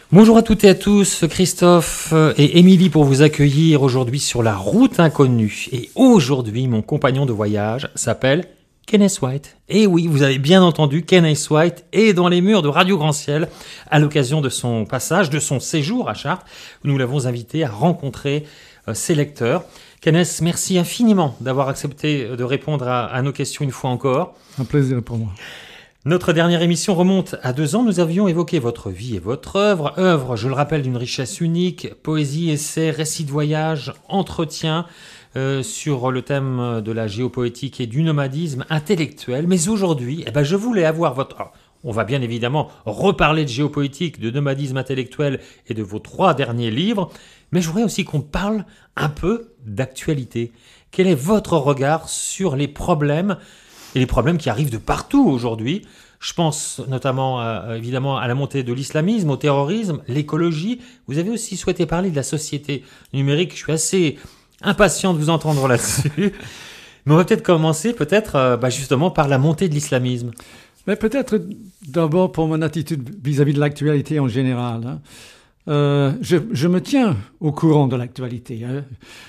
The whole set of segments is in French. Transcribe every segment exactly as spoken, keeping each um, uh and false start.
Bonjour à toutes et à tous, Christophe et Émilie pour vous accueillir aujourd'hui sur la route inconnue. Et aujourd'hui, mon compagnon de voyage s'appelle Kenneth White. Et oui, vous avez bien entendu, Kenneth White est dans les murs de Radio Grand Ciel à l'occasion de son passage, de son séjour à Chartres, où nous l'avons invité à rencontrer euh, ses lecteurs. Kenneth, merci infiniment d'avoir accepté de répondre à, à nos questions une fois encore. Un plaisir pour moi. Notre dernière émission remonte à deux ans. Nous avions évoqué votre vie et votre œuvre. Œuvre, je le rappelle, d'une richesse unique. Poésie, essais, récits de voyage, entretiens euh, sur le thème de la géopoétique et du nomadisme intellectuel. Mais aujourd'hui, eh ben, je voulais avoir votre... Alors, on va bien évidemment reparler de géopoétique, de nomadisme intellectuel et de vos trois derniers livres. Mais je voudrais aussi qu'on parle un peu d'actualité. Quel est votre regard sur les problèmes et les problèmes qui arrivent de partout aujourd'hui? Je pense notamment, à, évidemment, à la montée de l'islamisme, au terrorisme, l'écologie. Vous avez aussi souhaité parler de la société numérique. Je suis assez impatient de vous entendre là-dessus. Mais on va peut-être commencer, peut-être, euh, bah justement, par la montée de l'islamisme. Mais peut-être d'abord pour mon attitude vis-à-vis de l'actualité en général. Hein. Euh, je, je me tiens au courant de l'actualité. Hein.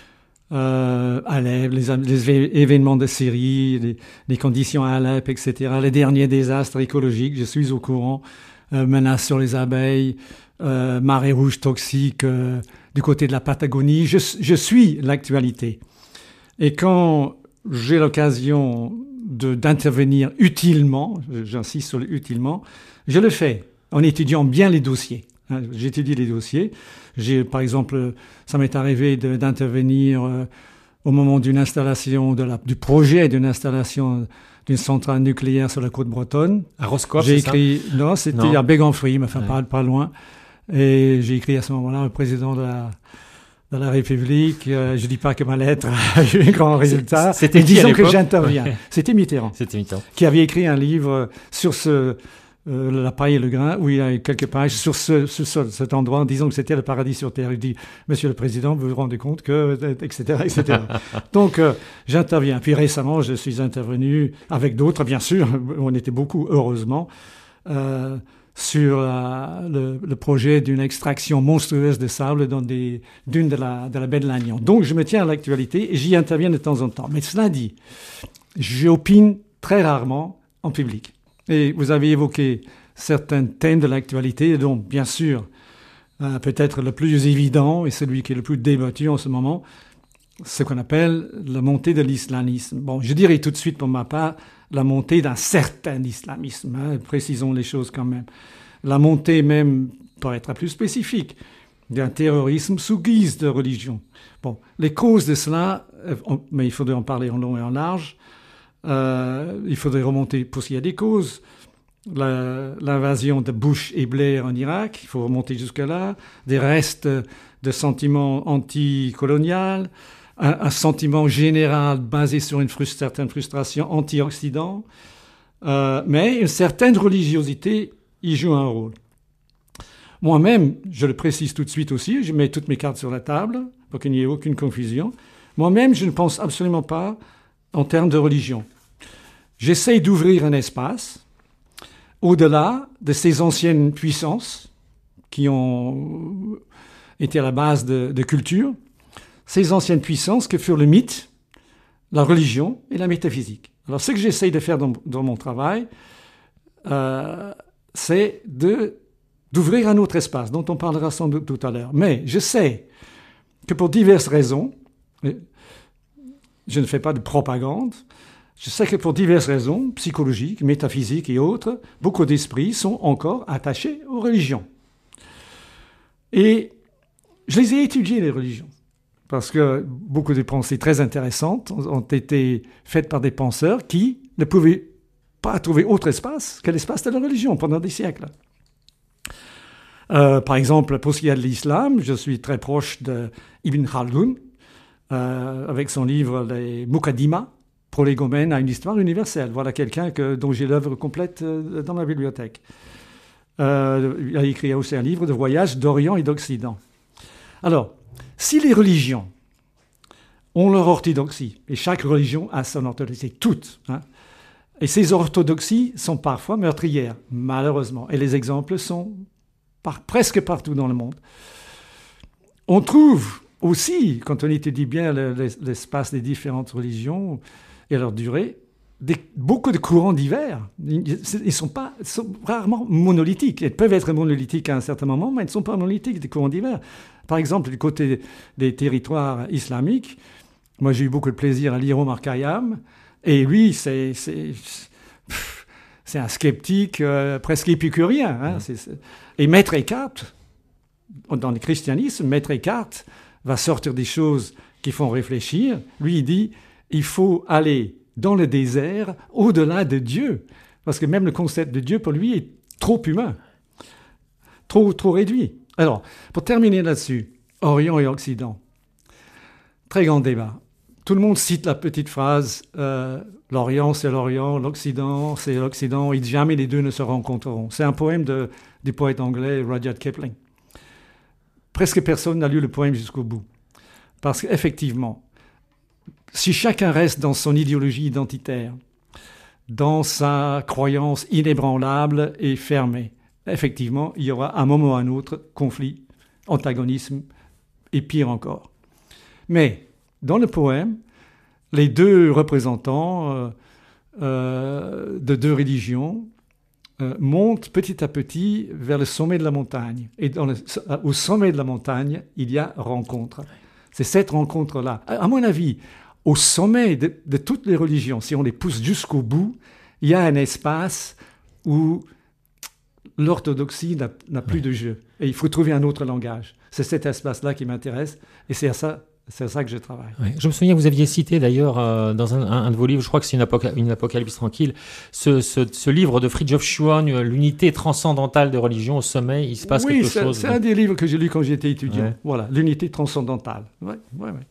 Euh, Alep, les, les événements de Syrie, les, les conditions à Alep, et cetera, les derniers désastres écologiques, je suis au courant, euh, menaces sur les abeilles, euh, marées rouges toxiques euh, du côté de la Patagonie, je, je suis l'actualité. Et quand j'ai l'occasion de, d'intervenir utilement, j'insiste sur le utilement, je le fais en étudiant bien les dossiers. J'étudie les dossiers. J'ai, par exemple, ça m'est arrivé de, d'intervenir euh, au moment d'une installation, de la, du projet d'une installation d'une centrale nucléaire sur la côte bretonne. À Roscoff, j'ai c'est écrit, ça? Non, c'était non. à Béganfry, mais enfin ouais. pas, pas loin. Et j'ai écrit à ce moment-là au président de la, de la République. Euh, je dis pas que ma lettre a eu un grand résultat. C'était mais disons que l'époque j'interviens. ouais. C'était Mitterrand. C'était Mitterrand. Qui avait écrit un livre sur ce... Euh, la paille et le grain, où il y a quelques pages sur, ce, sur ce, cet endroit en disant que c'était le paradis sur terre. Il dit, Monsieur le Président, vous vous rendez compte que... et cetera et cetera Donc, euh, j'interviens. Puis récemment, je suis intervenu avec d'autres, bien sûr, on était beaucoup, heureusement, euh, sur la, le, le projet d'une extraction monstrueuse de sable dans des dunes de la, de la baie de Lannion. Donc, je me tiens à l'actualité et j'y interviens de temps en temps. Mais cela dit, j'opine très rarement en public. Et vous avez évoqué certains thèmes de l'actualité, dont, bien sûr, euh, peut-être le plus évident et celui qui est le plus débattu en ce moment, ce qu'on appelle la montée de l'islamisme. Bon, je dirais tout de suite pour ma part la montée d'un certain islamisme. Hein, précisons les choses quand même. La montée même, pour être plus spécifique, d'un terrorisme sous guise de religion. Bon, les causes de cela, euh, on, mais il faudrait en parler en long et en large. Euh, il faudrait remonter, pour s'il y a des causes, la, l'invasion de Bush et Blair en Irak, il faut remonter jusque-là, des restes de sentiments anticolonial, un, un sentiment général basé sur une frust- certaine frustration anti-Occident, euh, mais une certaine religiosité y joue un rôle. Moi-même, je le précise tout de suite aussi, je mets toutes mes cartes sur la table pour qu'il n'y ait aucune confusion, moi-même, je ne pense absolument pas en termes de religion. J'essaye d'ouvrir un espace au-delà de ces anciennes puissances qui ont été à la base de, de culture, ces anciennes puissances que furent le mythe, la religion et la métaphysique. Alors, ce que j'essaye de faire dans, dans mon travail, euh, c'est de, d'ouvrir un autre espace, dont on parlera sans doute tout à l'heure. Mais je sais que pour diverses raisons, je ne fais pas de propagande. Je sais que pour diverses raisons, psychologiques, métaphysiques et autres, beaucoup d'esprits sont encore attachés aux religions. Et je les ai étudiées, les religions, parce que beaucoup de pensées très intéressantes ont été faites par des penseurs qui ne pouvaient pas trouver autre espace que l'espace de la religion pendant des siècles. Euh, par exemple, pour ce qui est de l'islam, je suis très proche d'Ibn Khaldun, Euh, avec son livre Les Muqaddimah, prolégomène à une histoire universelle. Voilà quelqu'un que, dont j'ai l'œuvre complète euh, dans ma bibliothèque. Euh, il a écrit aussi un livre de voyage d'Orient et d'Occident. Alors, si les religions ont leur orthodoxie, et chaque religion a son orthodoxie, toutes, hein, et ces orthodoxies sont parfois meurtrières, malheureusement, et les exemples sont par, presque partout dans le monde. On trouve aussi, quand on étudie bien l'espace des différentes religions et leur durée, des, beaucoup de courants divers. Ils sont, pas, sont rarement monolithiques. Ils peuvent être monolithiques à un certain moment, mais ils ne sont pas monolithiques, des courants divers. Par exemple, du côté des territoires islamiques, moi j'ai eu beaucoup de plaisir à lire Omar Khayyam, et lui, c'est, c'est, c'est un sceptique euh, presque épicurien. Hein, c'est, c'est... Et Maître Eckhart, dans le christianisme, Maître Eckhart va sortir des choses qui font réfléchir. Lui, il dit, il faut aller dans le désert, au-delà de Dieu. Parce que même le concept de Dieu, pour lui, est trop humain, trop, trop réduit. Alors, pour terminer là-dessus, Orient et Occident, très grand débat. Tout le monde cite la petite phrase euh, « L'Orient, c'est l'Orient, l'Occident, c'est l'Occident, et jamais les deux ne se rencontreront ». C'est un poème de, du poète anglais Rudyard Kipling. Presque personne n'a lu le poème jusqu'au bout. Parce qu'effectivement, si chacun reste dans son idéologie identitaire, dans sa croyance inébranlable et fermée, effectivement, il y aura à un moment ou à un autre conflit, antagonisme et pire encore. Mais dans le poème, les deux représentants euh, euh, de deux religions euh, montent petit à petit vers le sommet de la montagne. Et dans le, au sommet de la montagne, il y a rencontre. C'est cette rencontre-là. À, à mon avis, au sommet de, de toutes les religions, si on les pousse jusqu'au bout, il y a un espace où l'orthodoxie n'a, n'a plus de jeu. Et il faut trouver un autre langage. C'est cet espace-là qui m'intéresse. Et c'est à ça, c'est à ça que je travaille. Oui. Je me souviens, vous aviez cité d'ailleurs euh, dans un, un, un de vos livres, je crois que c'est une, apoca- une Apocalypse tranquille, ce, ce, ce livre de Fridtjof Schuon, L'unité transcendantale des religions au sommet. Il se passe oui, quelque c'est, chose. Oui, c'est un des livres que j'ai lu quand j'étais étudiant. Ouais. Voilà, l'unité transcendantale. Oui, oui, oui.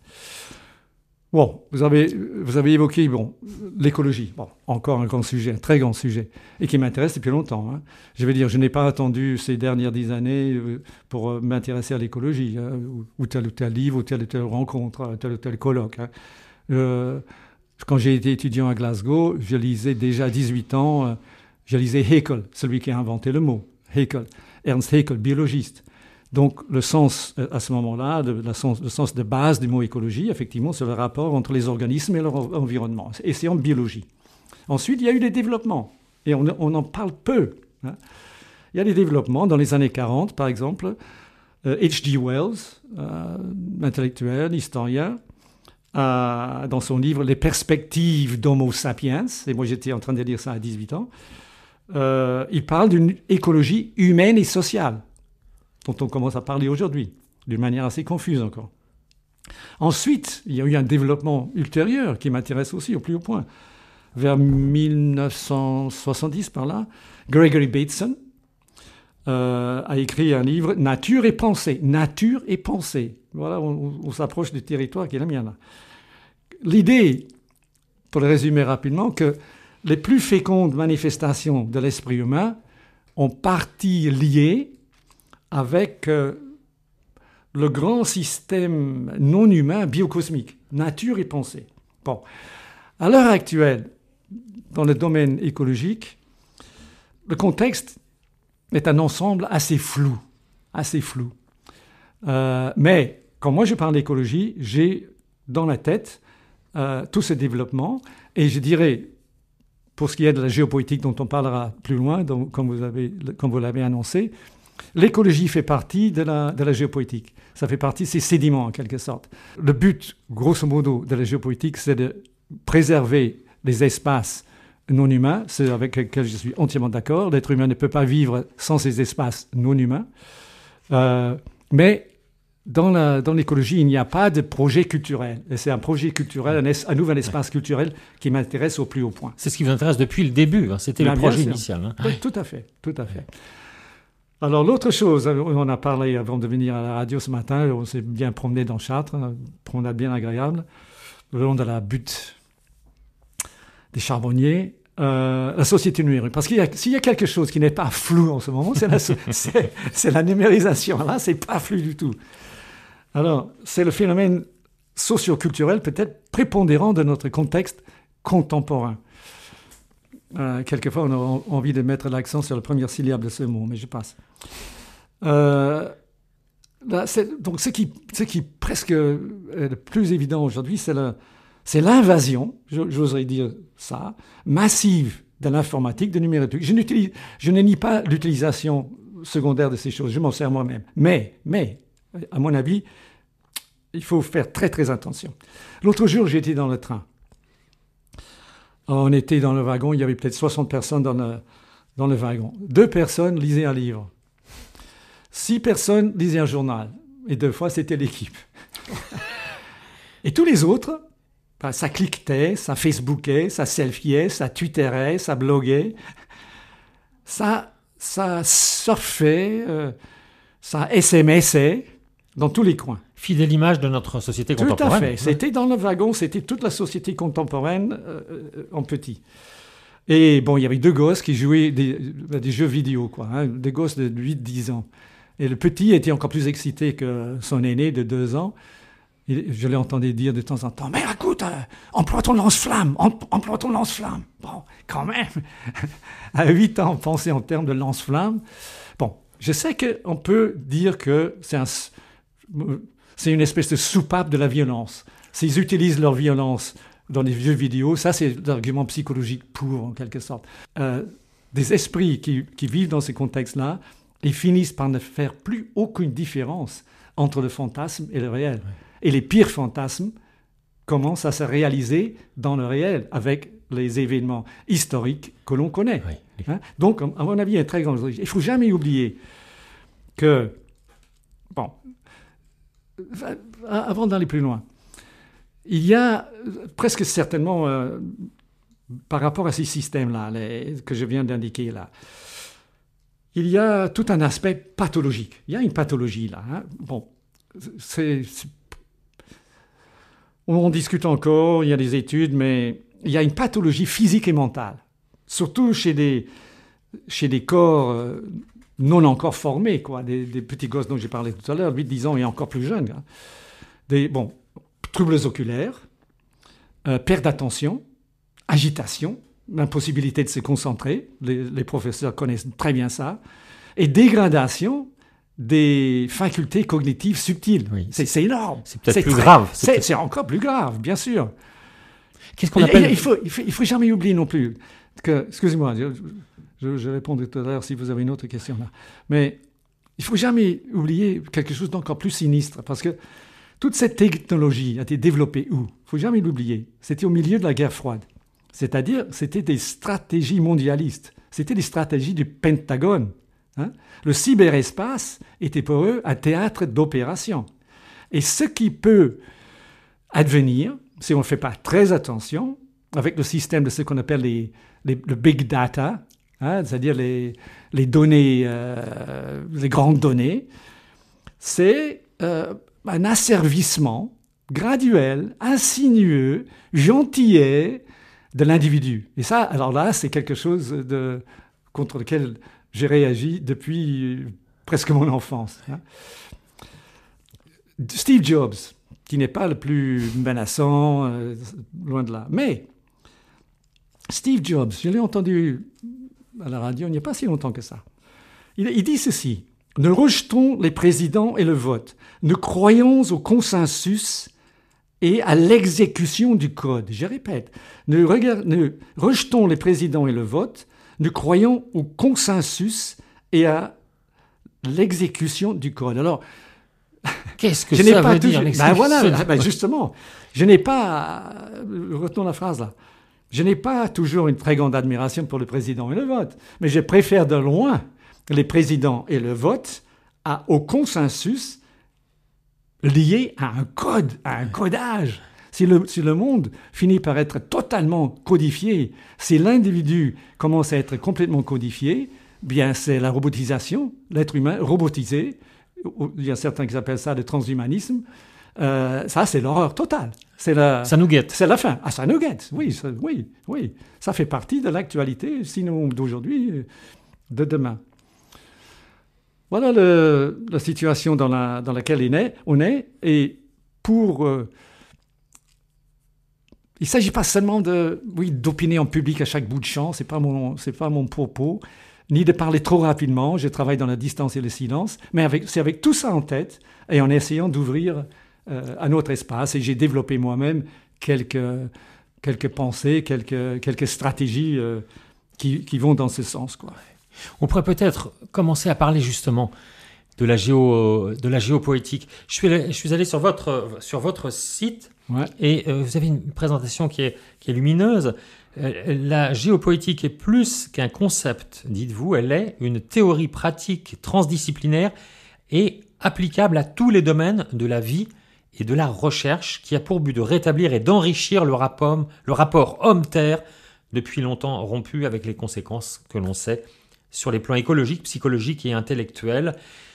Bon, vous avez, vous avez évoqué bon, l'écologie. Bon, encore un grand sujet, un très grand sujet, et qui m'intéresse depuis longtemps. Hein. Je veux dire, je n'ai pas attendu ces dernières dix années pour m'intéresser à l'écologie, hein, ou, ou tel ou tel livre, ou telle ou telle rencontre, tel ou tel colloque. Hein. Euh, quand j'ai été étudiant à Glasgow, je lisais déjà à dix-huit ans, euh, je lisais Haeckel, celui qui a inventé le mot, Haeckel, Ernst Haeckel, biologiste. Donc, le sens, à ce moment-là, le, le, sens, le sens de base du mot écologie, effectivement, c'est le rapport entre les organismes et leur environnement. Et c'est en biologie. Ensuite, il y a eu des développements. Et on, on en parle peu. Hein. Il y a des développements dans les années quarante, par exemple. Euh, H G Wells, euh, intellectuel, historien, euh, dans son livre « Les perspectives d'Homo sapiens », et moi j'étais en train de lire ça à dix-huit ans, euh, il parle d'une écologie humaine et sociale, dont on commence à parler aujourd'hui, d'une manière assez confuse encore. Ensuite, il y a eu un développement ultérieur qui m'intéresse aussi au plus haut point. Vers mille neuf cent soixante-dix, par là, Gregory Bateson euh, a écrit un livre « Nature et pensée ». Nature et pensée. Voilà, on, on s'approche du territoire qui est le mien là. L'idée, pour le résumer rapidement, que les plus fécondes manifestations de l'esprit humain ont partie liée avec euh, le grand système non humain biocosmique, nature et pensée. Bon, à l'heure actuelle, dans le domaine écologique, le contexte est un ensemble assez flou, assez flou. Euh, mais quand moi je parle d'écologie, j'ai dans la tête euh, tout ce développement, et je dirais, pour ce qui est de la géopolitique dont on parlera plus loin, donc, comme vous avez, comme vous l'avez annoncé, l'écologie fait partie de la, de la géopolitique. Ça fait partie de ces sédiments, en quelque sorte. Le but, grosso modo, de la géopolitique, c'est de préserver les espaces non humains, c'est avec lequel je suis entièrement d'accord. L'être humain ne peut pas vivre sans ces espaces non humains. Euh, mais dans, la, dans l'écologie, il n'y a pas de projet culturel. Et c'est un projet culturel, un, es, un nouvel espace culturel qui m'intéresse au plus haut point. C'est ce qui vous intéresse depuis le début. Hein. C'était bien, le projet initial. Hein. Oui, tout à fait, tout à fait. Alors, l'autre chose, on a parlé avant de venir à la radio ce matin, on s'est bien promené dans Chartres, une promenade bien agréable, le long de la butte des Charbonniers, euh, la société numérique. Parce qu'il y a, s'il y a quelque chose qui n'est pas flou en ce moment, c'est la, c'est, c'est la numérisation. Là, c'est pas flou du tout. Alors, c'est le phénomène socio-culturel peut-être prépondérant de notre contexte contemporain. Euh, quelquefois, on a envie de mettre l'accent sur la première syllabe de ce mot, mais je passe. Euh, là, donc, ce qui, ce qui presque est le plus évident aujourd'hui, c'est, le, c'est l'invasion, j'oserais dire ça, massive de l'informatique, de numérique. Je, n'utilise, je ne nie pas l'utilisation secondaire de ces choses, je m'en sers moi-même. Mais, mais, à mon avis, il faut faire très très attention. L'autre jour, j'étais dans le train. On était dans le wagon, il y avait peut-être soixante personnes dans le, dans le wagon. Deux personnes lisaient un livre. Six personnes lisaient un journal. Et deux fois, c'était l'équipe. Et tous les autres, ben, ça cliquetait, ça facebookait, ça selfiait, ça twitterait, ça bloguait. Ça, ça surfait, euh, ça S M Sait dans tous les coins. Fidèle image de notre société contemporaine. Tout à fait. C'était dans le wagon, c'était toute la société contemporaine euh, en petit. Et bon, il y avait deux gosses qui jouaient des, des jeux vidéo, quoi, hein, des gosses de huit dix ans. Et le petit était encore plus excité que son aîné de deux ans. Et je l'entendais dire de temps en temps, « Mais écoute, euh, emploie ton lance-flamme, emploie ton lance-flamme. » Bon, quand même, à huit ans, penser en termes de lance-flamme. Bon, je sais qu'on peut dire que c'est un... C'est une espèce de soupape de la violence. S'ils utilisent leur violence dans les jeux vidéo, ça c'est l'argument psychologique pour, en quelque sorte. Euh, des esprits qui, qui vivent dans ces contextes-là, ils finissent par ne faire plus aucune différence entre le fantasme et le réel. Oui. Et les pires fantasmes commencent à se réaliser dans le réel, avec les événements historiques que l'on connaît. Oui. Hein? Donc, à mon avis, il y a un très grand danger. Il ne faut jamais oublier que... Bon... Avant d'aller plus loin, il y a presque certainement, euh, par rapport à ces systèmes-là, les, que je viens d'indiquer là, il y a tout un aspect pathologique. Il y a une pathologie là. Hein. Bon, c'est, c'est... on en discute encore, il y a des études, mais il y a une pathologie physique et mentale, surtout chez des, chez des corps... Euh, non encore formés, quoi, des, des petits gosses dont j'ai parlé tout à l'heure, huit dix ans et encore plus jeunes. Hein. Des, bon, troubles oculaires, euh, perte d'attention, agitation, impossibilité de se concentrer, les, les professeurs connaissent très bien ça, et dégradation des facultés cognitives subtiles. Oui. C'est, c'est énorme. C'est peut-être c'est plus très, grave. C'est, c'est, c'est encore plus grave, bien sûr. Qu'est-ce qu'on appelle... Il faut, il faut, il faut jamais oublier non plus que, excusez-moi, je, Je, je répondrai tout à l'heure si vous avez une autre question là. Mais il ne faut jamais oublier quelque chose d'encore plus sinistre, parce que toute cette technologie a été développée où ? Il ne faut jamais l'oublier. C'était au milieu de la guerre froide. C'est-à-dire, c'était des stratégies mondialistes. C'était des stratégies du Pentagone. Hein ? Le cyberespace était pour eux un théâtre d'opération. Et ce qui peut advenir, si on ne fait pas très attention, avec le système de ce qu'on appelle les, les, le big data, hein, c'est-à-dire les, les données, euh, les grandes données, c'est euh, un asservissement graduel, insinueux, gentillet de l'individu. Et ça, alors là, c'est quelque chose de, contre lequel j'ai réagi depuis presque mon enfance. Hein. Steve Jobs, qui n'est pas le plus menaçant, euh, loin de là. Mais Steve Jobs, je l'ai entendu à la radio il n'y a pas si longtemps que ça. Il, il dit ceci: « Ne rejetons les présidents et le vote. Ne croyons au consensus et à l'exécution du code. » Je répète, ne, regard, ne rejetons les présidents et le vote. Ne croyons au consensus et à l'exécution du code. Alors, qu'est-ce que ça veut dire, ben voilà, ben justement, je n'ai pas... Retenons la phrase là. Je n'ai pas toujours une très grande admiration pour le président et le vote, mais je préfère de loin les présidents et le vote à, au consensus lié à un code, à un codage. Si le, si le monde finit par être totalement codifié, si l'individu commence à être complètement codifié, bien c'est la robotisation, l'être humain robotisé. Il y a certains qui appellent ça le transhumanisme. Euh, ça, c'est l'horreur totale. C'est la, ça nous guette. C'est la fin. Ah, ça nous guette. Oui, ça, oui, oui. Ça fait partie de l'actualité, sinon d'aujourd'hui, de demain. Voilà le, la situation dans, la, dans laquelle on est, on est. Et pour... Euh, il ne s'agit pas seulement de, oui, d'opiner en public à chaque bout de champ. Ce n'est pas mon, c'est pas mon propos. ni de parler trop rapidement. Je travaille dans la distance et le silence, mais avec, c'est avec tout ça en tête et en essayant d'ouvrir euh, un autre espace. Et j'ai développé moi-même quelques, quelques pensées, quelques, quelques stratégies euh, qui, qui vont dans ce sens, quoi. On pourrait peut-être commencer à parler justement de la, géo, de la géopoétique. Je suis, allé, je suis allé sur votre, sur votre site Ouais. et euh, vous avez une présentation qui est, qui est lumineuse. Euh, la géopoétique est plus qu'un concept, dites-vous, elle est une théorie pratique transdisciplinaire et applicable à tous les domaines de la vie et de la recherche, qui a pour but de rétablir et d'enrichir le rapport, le rapport homme-terre, depuis longtemps rompu avec les conséquences que l'on sait sur les plans écologiques, psychologiques et intellectuels.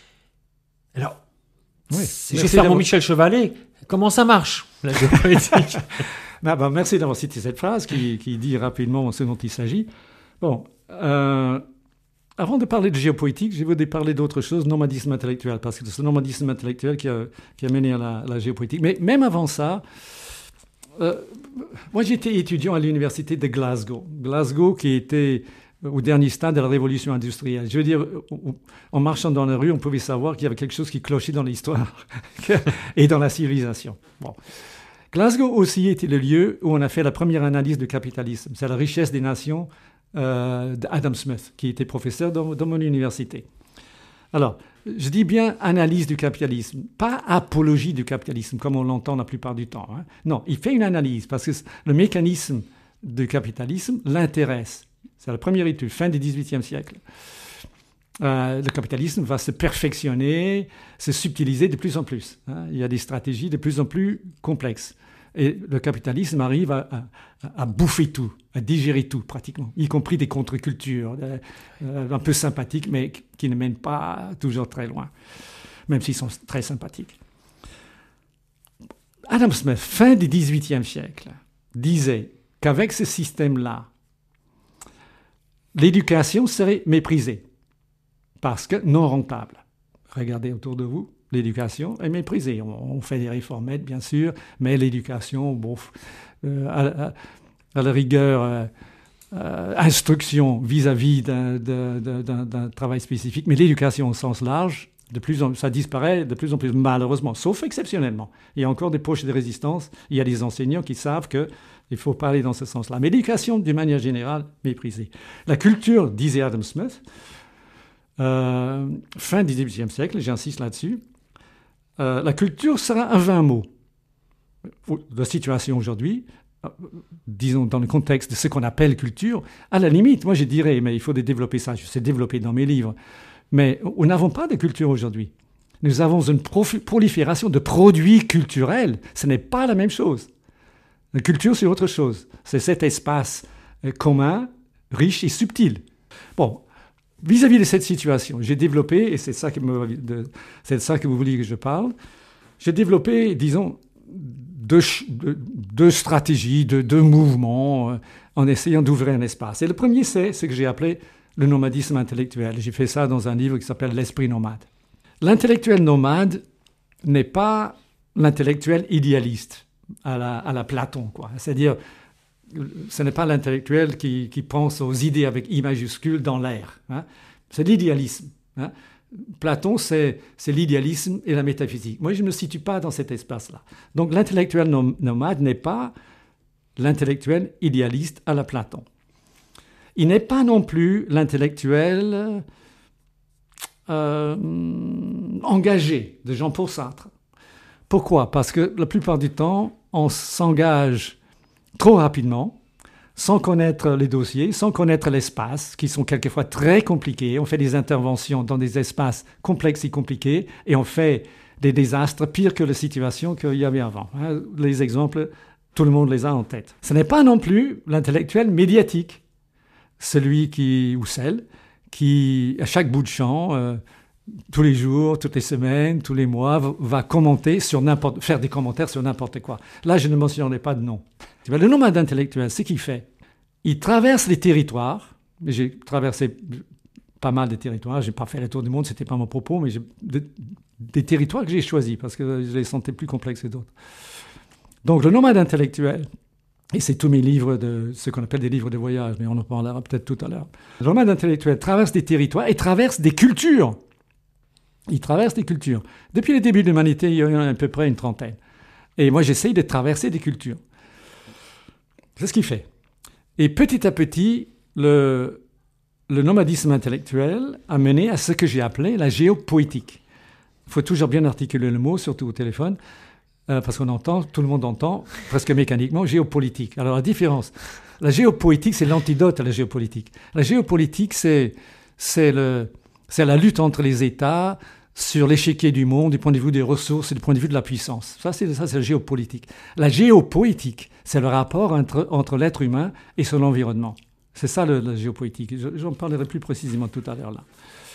Alors, Oui. je vais faire mon Michel Chevalet. Comment ça marche, la géopoétique? Ah ben, merci d'avoir cité cette phrase qui, qui dit rapidement ce dont il s'agit. Bon, euh, avant de parler de géopoétique, je voudrais parler d'autre chose, nomadisme intellectuel, parce que c'est ce nomadisme intellectuel qui a, qui a mené à la, la géopoétique. Mais même avant ça, euh, moi j'étais étudiant à l'université de Glasgow. Glasgow qui était au dernier stade de la révolution industrielle. Je veux dire, en marchant dans la rue, on pouvait savoir qu'il y avait quelque chose qui clochait dans l'histoire et dans la civilisation. Bon. Glasgow aussi était le lieu où on a fait la première analyse du capitalisme. C'est la richesse des nations euh, d'Adam Smith, qui était professeur dans, dans mon université. Alors, je dis bien analyse du capitalisme, pas apologie du capitalisme, comme on l'entend la plupart du temps, hein. Non, il fait une analyse, parce que le mécanisme du capitalisme l'intéresse. C'est la première étude, fin du dix-huitième siècle. Euh, le capitalisme va se perfectionner, se subtiliser de plus en plus, hein. Il y a des stratégies de plus en plus complexes. Et le capitalisme arrive à, à, à bouffer tout, à digérer tout pratiquement, y compris des contre-cultures euh, euh, un peu sympathiques, mais qui ne mènent pas toujours très loin, même s'ils sont très sympathiques. Adam Smith, fin du dix-huitième siècle, disait qu'avec ce système-là, l'éducation serait méprisée parce que non rentable. Regardez autour de vous, l'éducation est méprisée. On, on fait des réformettes, bien sûr, mais l'éducation, bon, euh, à, à, à la rigueur, euh, euh, instruction vis-à-vis d'un, d'un, d'un, d'un travail spécifique, mais l'éducation au sens large, de plus en, ça disparaît de plus en plus, malheureusement, sauf exceptionnellement. Il y a encore des poches de résistance, il y a des enseignants qui savent que il faut pas aller dans ce sens-là. Mais l'éducation, d'une manière générale, méprisée. La culture, disait Adam Smith, euh, fin du dix-huitième siècle, j'insiste là-dessus, euh, la culture sera un vain mot. La situation aujourd'hui, euh, disons dans le contexte de ce qu'on appelle culture, à la limite, moi je dirais, mais il faut développer ça, je sais développer dans mes livres, mais nous n'avons pas de culture aujourd'hui. Nous avons une prolifération de produits culturels. Ce n'est pas la même chose. La culture, c'est autre chose. C'est cet espace commun, riche et subtil. Bon, vis-à-vis de cette situation, j'ai développé, et c'est ça que, me, de, c'est ça que vous vouliez que je parle, j'ai développé, disons, deux, deux, deux stratégies, deux, deux mouvements, euh, en essayant d'ouvrir un espace. Et le premier, c'est ce que j'ai appelé le nomadisme intellectuel. J'ai fait ça dans un livre qui s'appelle « L'esprit nomade ». L'intellectuel nomade n'est pas l'intellectuel idéaliste à la, à la Platon, quoi. C'est-à-dire, ce n'est pas l'intellectuel qui, qui pense aux idées avec I majuscule dans l'air, hein. C'est l'idéalisme, hein. Platon, c'est, c'est l'idéalisme et la métaphysique. Moi, je ne me situe pas dans cet espace-là. Donc, l'intellectuel nom, nomade n'est pas l'intellectuel idéaliste à la Platon. Il n'est pas non plus l'intellectuel euh, engagé de Jean-Paul Sartre. Pourquoi ? Parce que la plupart du temps, on s'engage trop rapidement, sans connaître les dossiers, sans connaître l'espace, qui sont quelquefois très compliqués. On fait des interventions dans des espaces complexes et compliqués, et on fait des désastres pires que la situation qu'il y avait avant. Les exemples, tout le monde les a en tête. Ce n'est pas non plus l'intellectuel médiatique, celui qui, ou celle qui, à chaque bout de champ, euh, tous les jours, toutes les semaines, tous les mois, va commenter sur n'importe, faire des commentaires sur n'importe quoi. Là, je ne mentionnerai pas de nom. Le nomade intellectuel, ce qu'il fait, il traverse les territoires. J'ai traversé pas mal de territoires. Je n'ai pas fait le tour du monde, ce n'était pas mon propos, mais j'ai, de, des territoires que j'ai choisis parce que je les sentais plus complexes que d'autres. Donc, le nomade intellectuel Et c'est tous mes livres, de ce qu'on appelle des livres de voyage, mais on en parlera peut-être tout à l'heure. Le nomade intellectuel traverse des territoires et traverse des cultures. Il traverse des cultures. Depuis le début de l'humanité, il y en a à peu près une trentaine. Et moi, j'essaye de traverser des cultures. C'est ce qu'il fait. Et petit à petit, le, le nomadisme intellectuel a mené à ce que j'ai appelé la géopoétique. Il faut toujours bien articuler le mot, surtout au téléphone. Euh, parce qu'on entend, tout le monde entend, presque mécaniquement, géopolitique. Alors la différence, la géopoétique, c'est l'antidote à la géopolitique. La géopolitique, c'est, c'est, le, c'est la lutte entre les États sur l'échiquier du monde, du point de vue des ressources et du point de vue de la puissance. Ça, c'est, ça, c'est la géopolitique. La géopoétique, c'est le rapport entre, entre l'être humain et son environnement. C'est ça le, la géopoétique. J'en parlerai plus précisément tout à l'heure là.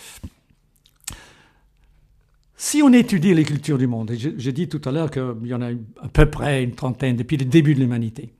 Si on étudie les cultures du monde, et j'ai dit tout à l'heure qu'il y en a à peu près une trentaine depuis le début de l'humanité,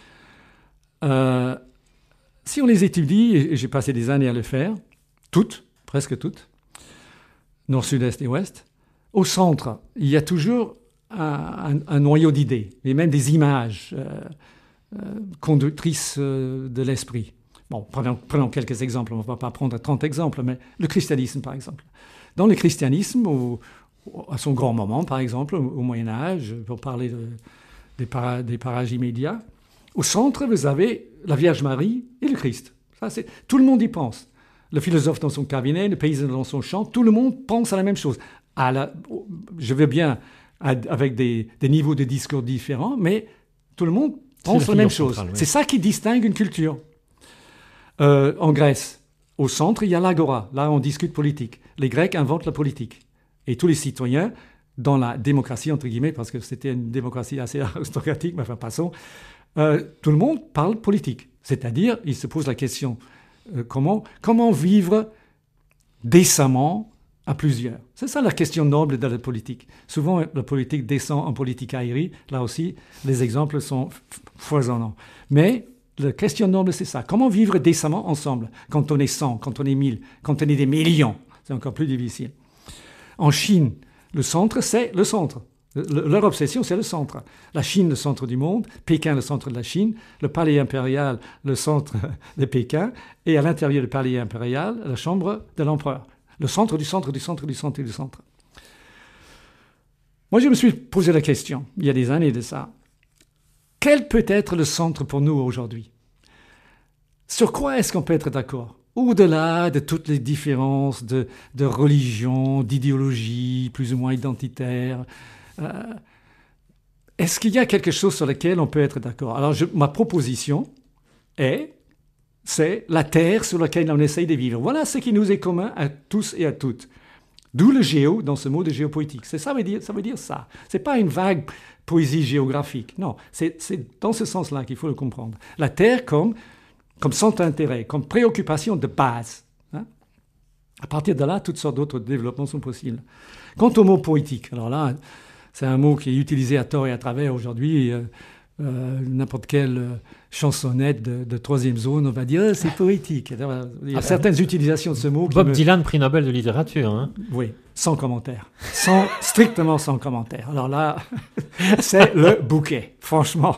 euh, si on les étudie, et j'ai passé des années à le faire, toutes, presque toutes, nord, sud, est et ouest, au centre, il y a toujours un, un, un noyau d'idées, et même des images euh, euh, conductrices euh, de l'esprit. Bon, prenons, prenons quelques exemples, on ne va pas prendre trente exemples, mais le christianisme, par exemple. Dans le christianisme, au, à son grand moment, par exemple, au, au Moyen-Âge, pour parler de, des, para, des parages immédiats, au centre, vous avez la Vierge Marie et le Christ. Ça, c'est, tout le monde y pense. Le philosophe dans son cabinet, le paysan dans son champ, tout le monde pense à la même chose. À la, je veux bien avec des, des niveaux de discours différents, mais tout le monde pense la même chose. Centrale, oui. C'est ça qui distingue une culture. Euh, en Grèce, au centre, il y a l'agora. Là, on discute politique. Les Grecs inventent la politique. Et tous les citoyens, dans la démocratie, entre guillemets, parce que c'était une démocratie assez aristocratique, mais enfin, passons, euh, tout le monde parle politique. C'est-à-dire, il se pose la question, euh, comment, comment vivre décemment à plusieurs. C'est ça la question noble de la politique. Souvent, la politique descend en politique aérie. Là aussi, les exemples sont foisonnants. Mais la question noble, c'est ça. Comment vivre décemment ensemble quand on est cent, quand on est mille, quand on est des millions? C'est encore plus difficile. En Chine, le centre, c'est le centre. Le, leur obsession, c'est le centre. La Chine, le centre du monde. Pékin, le centre de la Chine. Le palais impérial, le centre de Pékin. Et à l'intérieur du palais impérial, la chambre de l'empereur. Le centre du centre du centre du centre du centre. Moi, je me suis posé la question, il y a des années de ça. Quel peut être le centre pour nous aujourd'hui? Sur quoi est-ce qu'on peut être d'accord? Au-delà de toutes les différences de, de religion, d'idéologie, plus ou moins identitaire, euh, est-ce qu'il y a quelque chose sur lequel on peut être d'accord? Alors, je, ma proposition est, c'est la terre sur laquelle on essaye de vivre. Voilà ce qui nous est commun à tous et à toutes. D'où le géo dans ce mot de géopoétique. C'est ça veut dire ça. Veut dire ça. C'est pas une vague poésie géographique. Non, c'est, c'est dans ce sens-là qu'il faut le comprendre. La terre comme, comme centre d'intérêt, comme préoccupation de base. Hein? À partir de là, toutes sortes d'autres développements sont possibles. Quant au mot poétique, alors là, c'est un mot qui est utilisé à tort et à travers aujourd'hui. Euh, euh, n'importe quelle euh, chansonnette de, de troisième zone, on va dire oh, c'est poétique. Alors, il y a ah, certaines utilisations de ce mot. Bob me... Dylan, prix Nobel de littérature. Hein. Oui, sans commentaire. Sans, strictement sans commentaire. Alors là, c'est le bouquet, franchement.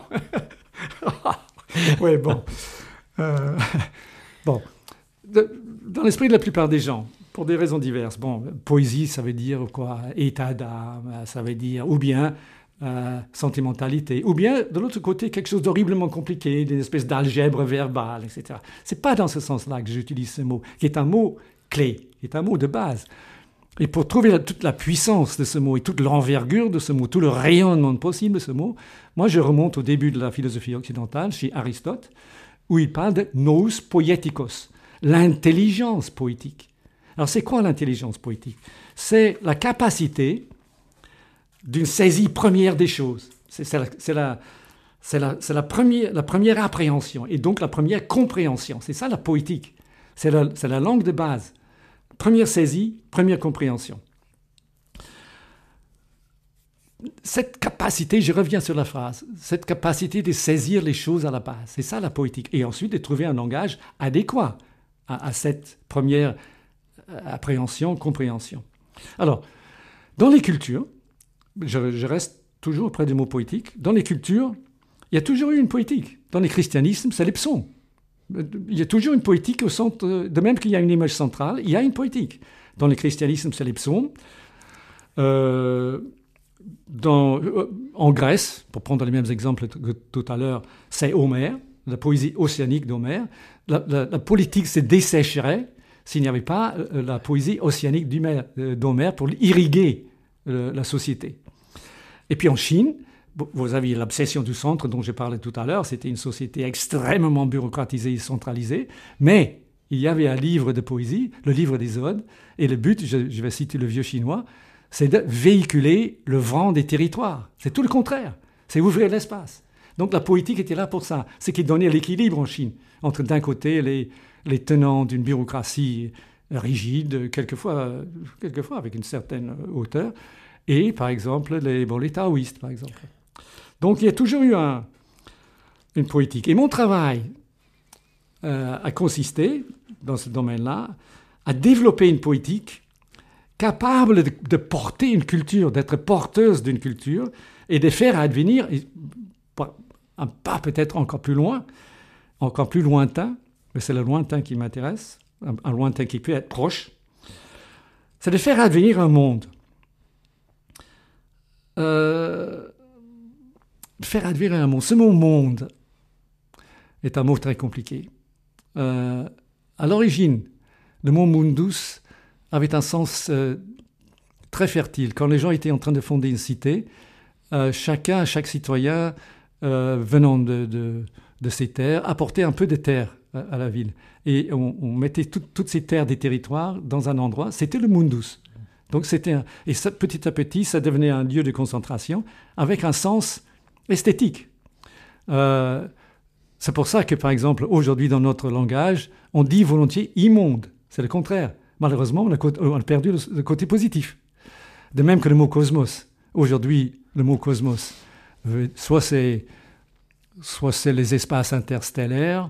Oui, bon. Euh, bon. De, dans l'esprit de la plupart des gens, pour des raisons diverses, bon, poésie, ça veut dire quoi? État d'âme, ça veut dire, ou bien Euh, sentimentalité, ou bien de l'autre côté quelque chose d'horriblement compliqué, d'une espèce d'algèbre verbale, et cetera. C'est pas dans ce sens-là que j'utilise ce mot, qui est un mot clé, qui est un mot de base. Et pour trouver la, toute la puissance de ce mot et toute l'envergure de ce mot, tout le rayonnement possible de ce mot, moi je remonte au début de la philosophie occidentale, chez Aristote, où il parle de nous poietikos, l'intelligence poétique. Alors c'est quoi l'intelligence poétique? C'est la capacité d'une saisie première des choses. C'est, c'est, la, c'est, la, c'est, la, c'est la, première, la première appréhension et donc la première compréhension. C'est ça la poétique. C'est la, c'est la langue de base. Première saisie, première compréhension. Cette capacité, je reviens sur la phrase, cette capacité de saisir les choses à la base, c'est ça la poétique. Et ensuite de trouver un langage adéquat à, à cette première appréhension, compréhension. Alors, dans les cultures, Je, je reste toujours près du mot poétique. Dans les cultures, il y a toujours eu une poétique. Dans le christianisme, c'est les psaumes. Il y a toujours une poétique au centre, de même qu'il y a une image centrale, il y a une poétique. Dans le christianisme, c'est les psaumes. Euh, dans, en Grèce, pour prendre les mêmes exemples que tout à l'heure, c'est Homère, la poésie océanique d'Homère. La, la, la politique se dessécherait s'il n'y avait pas la poésie océanique d'Homère pour irriguer la société. Et puis en Chine, vous aviez l'obsession du centre dont j'ai parlé tout à l'heure. C'était une société extrêmement bureaucratisée et centralisée. Mais il y avait un livre de poésie, le livre des Odes. Et le but, je, je vais citer le vieux chinois, c'est de véhiculer le vent des territoires. C'est tout le contraire. C'est ouvrir l'espace. Donc la poétique était là pour ça. C'est qui donnait l'équilibre en Chine entre d'un côté les, les tenants d'une bureaucratie rigide, quelquefois, quelquefois avec une certaine hauteur, et par exemple les, bon, les taoïstes, par exemple. Donc il y a toujours eu un, une poétique. Et mon travail euh, a consisté, dans ce domaine-là, à développer une poétique capable de, de porter une culture, d'être porteuse d'une culture, et de faire advenir un pas peut-être encore plus loin, encore plus lointain, mais c'est le lointain qui m'intéresse, un, un lointain qui peut être proche, c'est de faire advenir un monde. Euh, faire advenir un monde. Ce mot « monde » est un mot très compliqué. Euh, à l'origine, le mot « mundus » avait un sens euh, très fertile. Quand les gens étaient en train de fonder une cité, euh, chacun, chaque citoyen euh, venant de, de, de ces terres, apportait un peu de terre à, à la ville. Et on, on mettait tout, toutes ces terres des territoires dans un endroit. C'était le mundus. Donc c'était un, et ça, petit à petit, ça devenait un lieu de concentration avec un sens esthétique. Euh, c'est pour ça que, par exemple, aujourd'hui, dans notre langage, on dit volontiers « immonde ». C'est le contraire. Malheureusement, on a, on a perdu le, le côté positif. De même que le mot « cosmos ». Aujourd'hui, le mot « cosmos », soit c'est, soit c'est les espaces interstellaires,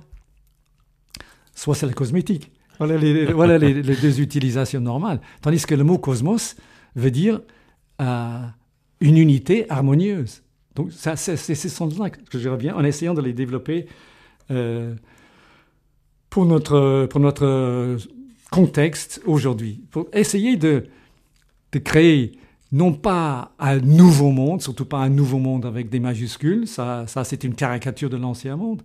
soit c'est la cosmétique. Voilà, les, voilà les, les deux utilisations normales. Tandis que le mot « cosmos » veut dire euh, une unité harmonieuse. Donc, ça, c'est, c'est ces sens-là que je reviens en essayant de les développer euh, pour, notre, pour notre contexte aujourd'hui. Pour essayer de, de créer non pas un nouveau monde, surtout pas un nouveau monde avec des majuscules, ça, ça c'est une caricature de l'ancien monde,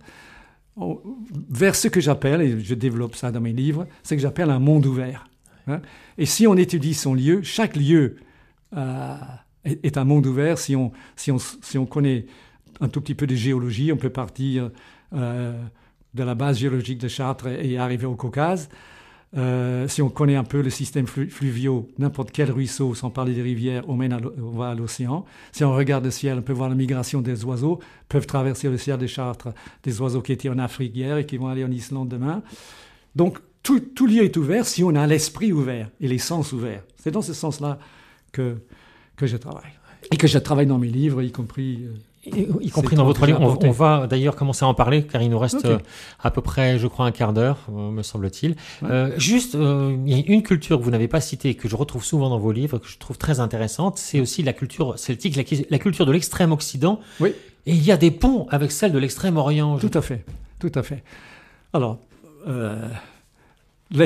vers ce que j'appelle, et je développe ça dans mes livres, c'est que j'appelle un monde ouvert. Hein? Et si on étudie son lieu, chaque lieu euh, est, est un monde ouvert. Si on, si, on, si on connaît un tout petit peu de géologie, on peut partir euh, de la base géologique de Chartres et arriver au Caucase. Euh, si on connaît un peu le système flu- fluviaux, n'importe quel ruisseau, sans parler des rivières, on, mène à on va à l'océan. Si on regarde le ciel, on peut voir la migration des oiseaux, peuvent traverser le ciel de Chartres, des oiseaux qui étaient en Afrique hier et qui vont aller en Islande demain. Donc, tout, tout lieu est ouvert si on a l'esprit ouvert et les sens ouverts. C'est dans ce sens-là que, que je travaille. Et que je travaille dans mes livres, y compris... Euh, Y, y compris dans votre livre. On, on va d'ailleurs commencer à en parler, car il nous reste okay. euh, à peu près, je crois, un quart d'heure, euh, me semble-t-il. Ouais. Euh, juste, euh, il y a une culture que vous n'avez pas citée, que je retrouve souvent dans vos livres, que je trouve très intéressante, c'est aussi la culture celtique, la, la culture de l'extrême Occident. Oui. Et il y a des ponts avec celle de l'extrême Orient. Tout à fait, tout à fait. Alors, euh, les...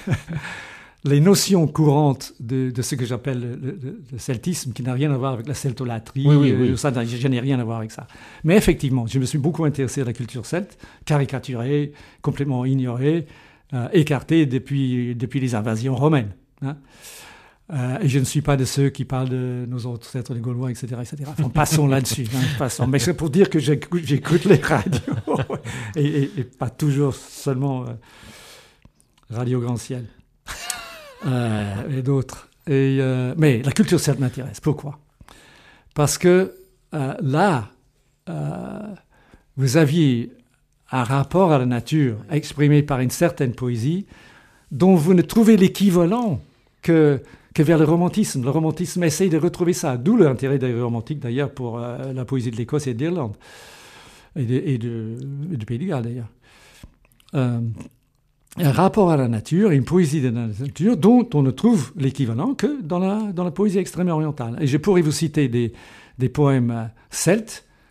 les notions courantes de, de ce que j'appelle le, le, le celtisme, qui n'a rien à voir avec la celtolatrie, oui, oui, oui. Euh, ça, je n'ai rien à voir avec ça. Mais effectivement, je me suis beaucoup intéressé à la culture celte, caricaturée, complètement ignorée, euh, écartée depuis, depuis les invasions romaines. Hein. Euh, et je ne suis pas de ceux qui parlent de nos ancêtres les Gaulois, et cetera, et cetera. Enfin, passons là-dessus. Hein, passons. Mais c'est pour dire que j'écoute, j'écoute les radios, et, et, et pas toujours seulement euh, Radio Grand Ciel. Euh, et d'autres. Et, euh, mais la culture celte m'intéresse. Pourquoi ? Parce que euh, là, euh, vous aviez un rapport à la nature exprimé par une certaine poésie dont vous ne trouvez l'équivalent que, que vers le romantisme. Le romantisme essaye de retrouver ça. D'où l'intérêt des romantiques, d'ailleurs, pour euh, la poésie de l'Écosse et d'Irlande. Et, de, et, de, et du Pays de Galles, d'ailleurs. Euh, un rapport à la nature, une poésie de la nature dont on ne trouve l'équivalent que dans la, dans la poésie extrême orientale. Et je pourrais vous citer des, des poèmes celtes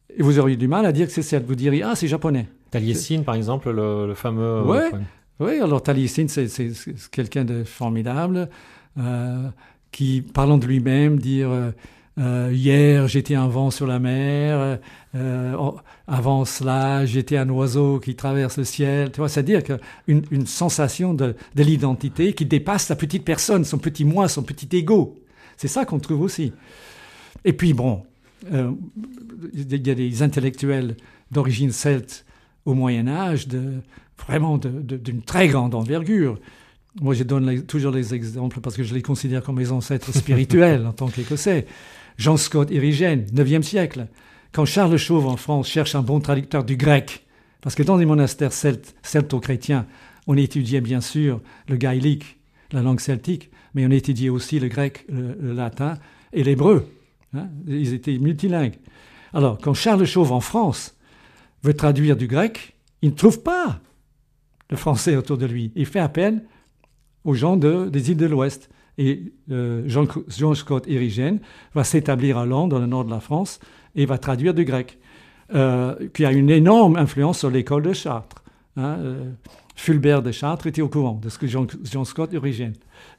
et vous auriez du mal à dire que c'est celte. Vous diriez, ah, c'est japonais. Taliesin, par exemple, le, le fameux... Oui, euh, ouais, alors Taliesin, c'est, c'est, c'est quelqu'un de formidable, euh, qui, parlant de lui-même, dire euh, euh, hier j'étais un vent sur la mer, euh, oh, avant cela j'étais un oiseau qui traverse le ciel. Tu vois, c'est-à-dire qu'une une sensation de, de l'identité qui dépasse la petite personne, son petit moi, son petit ego. C'est ça qu'on trouve aussi. Et puis bon, euh, il y a des intellectuels d'origine celte au Moyen-Âge, de, vraiment de, de, d'une très grande envergure. Moi, je donne les, toujours les exemples parce que je les considère comme mes ancêtres spirituels en tant qu'Écossais. Jean Scott Erigen, neuvième siècle. Quand Charles Chauve en France cherche un bon traducteur du grec, parce que dans les monastères celtes, celto-chrétiens, on étudiait bien sûr le gaélique, la langue celtique, mais on étudiait aussi le grec, le, le latin et l'hébreu. Hein, ils étaient multilingues. Alors, quand Charles Chauve en France veut traduire du grec, il ne trouve pas de français autour de lui. Il fait appel aux gens de, des îles de l'Ouest. Et euh, Jean, Jean Scott Erigen va s'établir à Lens, dans le nord de la France, et va traduire du grec, euh, qui a une énorme influence sur l'école de Chartres. Hein, euh, Fulbert de Chartres était au courant de ce que Jean, Jean Scott Erigen.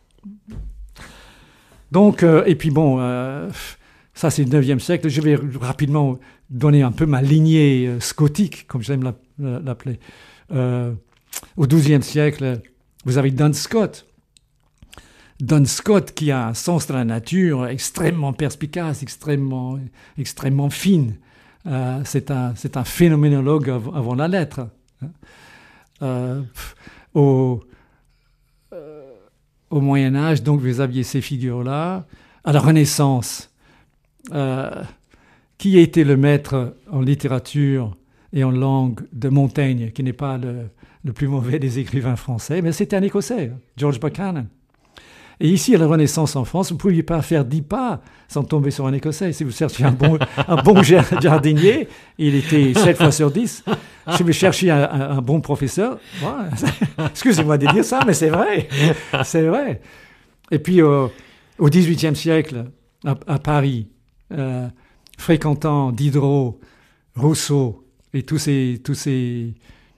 Donc, euh, et puis bon, euh, ça c'est le neuvième siècle. Je vais rapidement donner un peu ma lignée euh, scotique, comme j'aime la, la, l'appeler. Euh, au douzième siècle, vous avez Duns Scott. Duns Scott qui a un sens de la nature extrêmement perspicace, extrêmement, extrêmement fine. Euh, c'est, un, c'est un phénoménologue av- avant la lettre. Euh, au, euh, au Moyen-Âge, donc, vous aviez ces figures-là. À la Renaissance, euh, qui a été le maître en littérature et en langue de Montaigne, qui n'est pas le, le plus mauvais des écrivains français, mais c'était un Écossais, George Buchanan. Et ici, à la Renaissance en France, vous ne pouviez pas faire dix pas sans tomber sur un Écossais. Si vous cherchiez un bon, un bon jardinier, il était sept fois sur dix. Si vous cherchiez un, un, un bon professeur, ouais, excusez-moi de dire ça, mais c'est vrai. C'est vrai. Et puis, euh, au dix-huitième siècle, à, à Paris, euh, fréquentant Diderot, Rousseau et tous ces, tous ces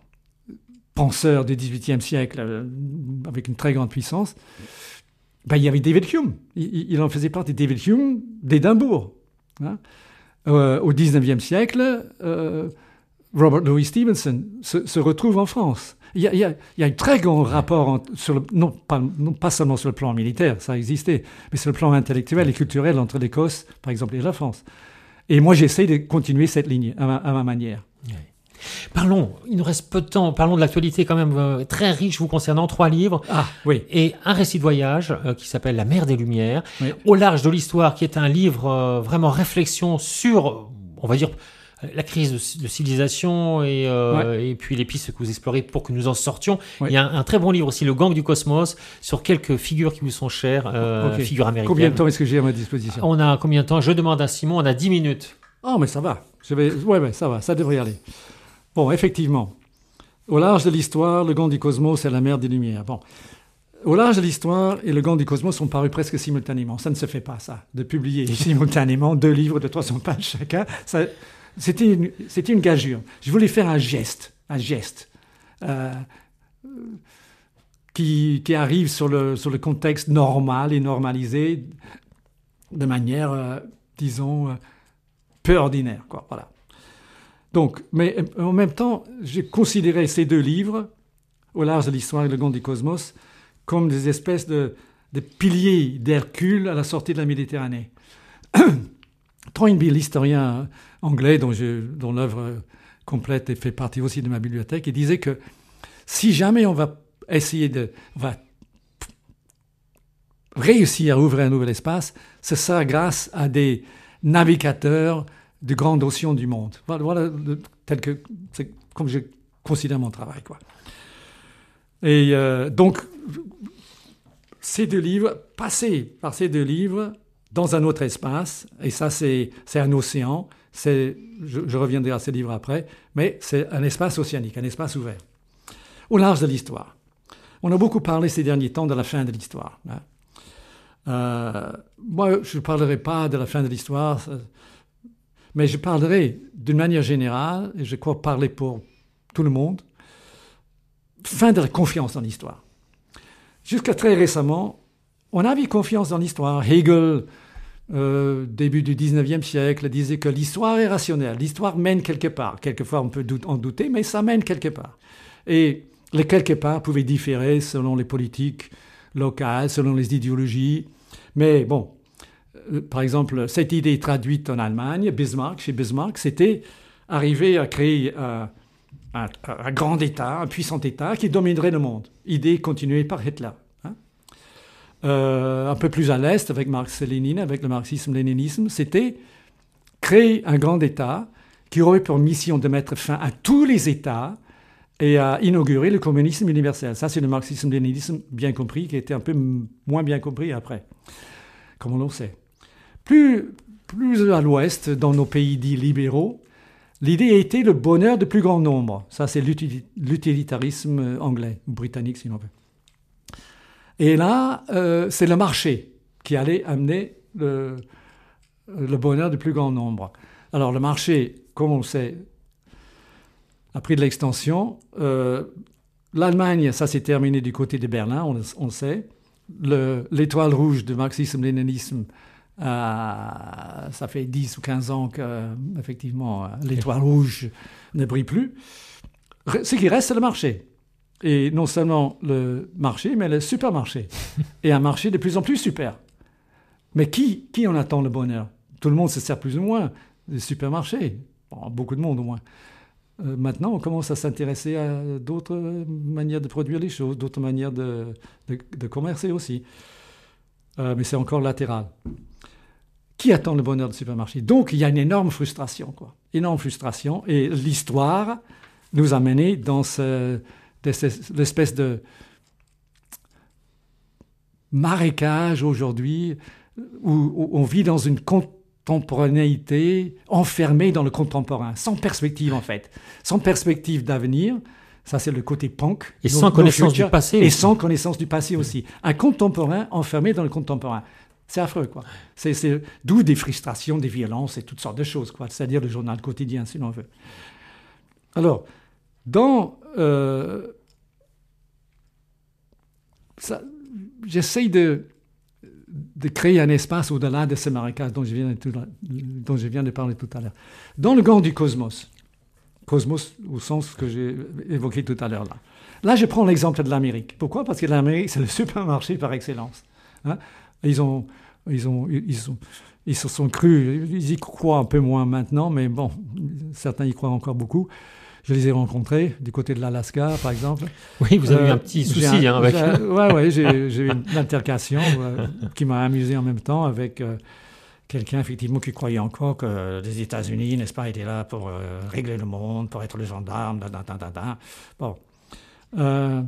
penseurs du dix-huitième siècle euh, avec une très grande puissance, ben, il y avait David Hume. Il, il en faisait partie. David Hume d'Édimbourg. Hein. Euh, au dix-neuvième siècle, euh, Robert Louis Stevenson se, se retrouve en France. Il y a, il y a, il y a un très grand rapport, entre, sur le, non, pas, non pas seulement sur le plan militaire, ça existait, mais sur le plan intellectuel et culturel entre l'Écosse, par exemple, et la France. Et moi, j'essaie de continuer cette ligne à ma, à ma manière. Oui. Parlons, il nous reste peu de temps, parlons de l'actualité quand même euh, très riche vous concernant, trois livres ah, oui. et un récit de voyage euh, qui s'appelle La mer des Lumières, oui. Au large de l'histoire, qui est un livre euh, vraiment réflexion sur, on va dire, la crise de, de civilisation et, euh, ouais. et puis les pistes que vous explorez pour que nous en sortions. Oui. Il y a un, un très bon livre aussi, Le Gang du Cosmos, sur quelques figures qui vous sont chères, euh, okay. figures américaines. Combien de temps est-ce que j'ai à ma disposition ? On a combien de temps ? Je demande à Simon, on a dix minutes. Oh, mais ça va. Je vais... Ouais, ouais, ça va, ça devrait aller. Bon, effectivement, au large de l'histoire, Le Gang du Cosmos et La mer des Lumières. Bon, au large de l'histoire et Le Gang du Cosmos sont parus presque simultanément. Ça ne se fait pas, ça, de publier simultanément deux livres de trois cents pages chacun. Ça, c'était, une, c'était une gageure. Je voulais faire un geste, un geste euh, qui, qui arrive sur le, sur le contexte normal et normalisé de manière, euh, disons, euh, peu ordinaire, quoi. Voilà. Donc, mais en même temps, j'ai considéré ces deux livres, Au large de l'histoire et Le Gang du Cosmos, comme des espèces de, de piliers d'Hercule à la sortie de la Méditerranée. Toynbee, l'historien anglais dont, je, dont l'œuvre complète et fait partie aussi de ma bibliothèque, il disait que si jamais on va essayer de on va réussir à ouvrir un nouvel espace, ce sera grâce à des navigateurs de grandes oceans du monde. Voilà, voilà tel que, c'est comme je considère mon travail, quoi. Et euh, donc, ces deux livres, passer par ces deux livres dans un autre espace, et ça, c'est, c'est un océan, c'est, je, je reviendrai à ces livres après, mais c'est un espace océanique, un espace ouvert. Au large de l'histoire. On a beaucoup parlé ces derniers temps de la fin de l'histoire. Hein. Euh, moi, je ne parlerai pas de la fin de l'histoire, Mais je parlerai d'une manière générale, et je crois parler pour tout le monde, fin de la confiance dans l'histoire. Jusqu'à très récemment, on avait confiance dans l'histoire. Hegel, euh, début du dix-neuvième siècle, disait que l'histoire est rationnelle. L'histoire mène quelque part. Quelquefois, on peut en douter, mais ça mène quelque part. Et les quelque part pouvaient différer selon les politiques locales, selon les idéologies. Mais bon, euh, par exemple, cette idée traduite en Allemagne, Bismarck, chez Bismarck, c'était arriver à créer euh, un, un grand État, un puissant État qui dominerait le monde. Idée continuée par Hitler. Hein. Euh, un peu plus à l'est, avec Marx et Lénine, avec le marxisme-léninisme, c'était créer un grand État qui aurait pour mission de mettre fin à tous les États et à inaugurer le communisme universel. Ça, c'est le marxisme-léninisme bien compris, qui était un peu moins bien compris après, comme on le sait. Plus, plus à l'ouest, dans nos pays dits libéraux, l'idée était le bonheur du plus grand nombre. Ça, c'est l'utilitarisme anglais, ou britannique, si l'on veut. Et là, euh, c'est le marché qui allait amener le, le bonheur du plus grand nombre. Alors, le marché, comme on le sait, a pris de l'extension. Euh, L'Allemagne, ça s'est terminé du côté de Berlin, on, on le sait. Le, l'étoile rouge du marxisme-léninisme, euh, ça fait dix ou quinze ans qu'effectivement, l'étoile rouge ne brille plus. Ce qui reste, c'est le marché. Et non seulement le marché, mais le supermarché. Et un marché de plus en plus super. Mais qui, qui en attend le bonheur? Tout le monde se sert plus ou moins des supermarchés. Bon, beaucoup de monde au moins. Euh, maintenant, on commence à s'intéresser à d'autres manières de produire les choses, d'autres manières de, de, de commercer aussi. Euh, mais c'est encore latéral. Qui attend le bonheur du supermarché? Donc, il y a une énorme frustration, quoi. Énorme frustration. Et l'histoire nous a menés dans ce, l'espèce de marécage aujourd'hui où, où on vit dans une contemporanéité enfermée dans le contemporain, sans perspective en fait, sans perspective d'avenir. Ça, c'est le côté punk. Et sans connaissance du passé. Et sans connaissance du passé aussi. Un contemporain enfermé dans le contemporain. C'est affreux, quoi. C'est, c'est, d'où des frustrations, des violences et toutes sortes de choses, quoi. C'est-à-dire le journal quotidien, si l'on veut. Alors, dans... Euh, ça, j'essaye de, de créer un espace au-delà de ce marécage dont je viens de, dont je viens de parler tout à l'heure. Dans le gant du cosmos, cosmos au sens que j'ai évoqué tout à l'heure là. Là, je prends l'exemple de l'Amérique. Pourquoi? Parce que l'Amérique, c'est le supermarché par excellence. Hein? Ils ont, ils ont, ils ont, ils se sont crus, ils y croient un peu moins maintenant, mais bon, certains y croient encore beaucoup. Je les ai rencontrés du côté de l'Alaska, par exemple. Oui, vous avez euh, eu un petit souci un, hein, avec... Oui, ouais, j'ai, j'ai eu une altercation euh, qui m'a amusé en même temps avec euh, quelqu'un, effectivement, qui croyait encore que les États-Unis, n'est-ce pas, étaient là pour euh, régler le monde, pour être le gendarme, da, da, da, da, da. Bon. Euh,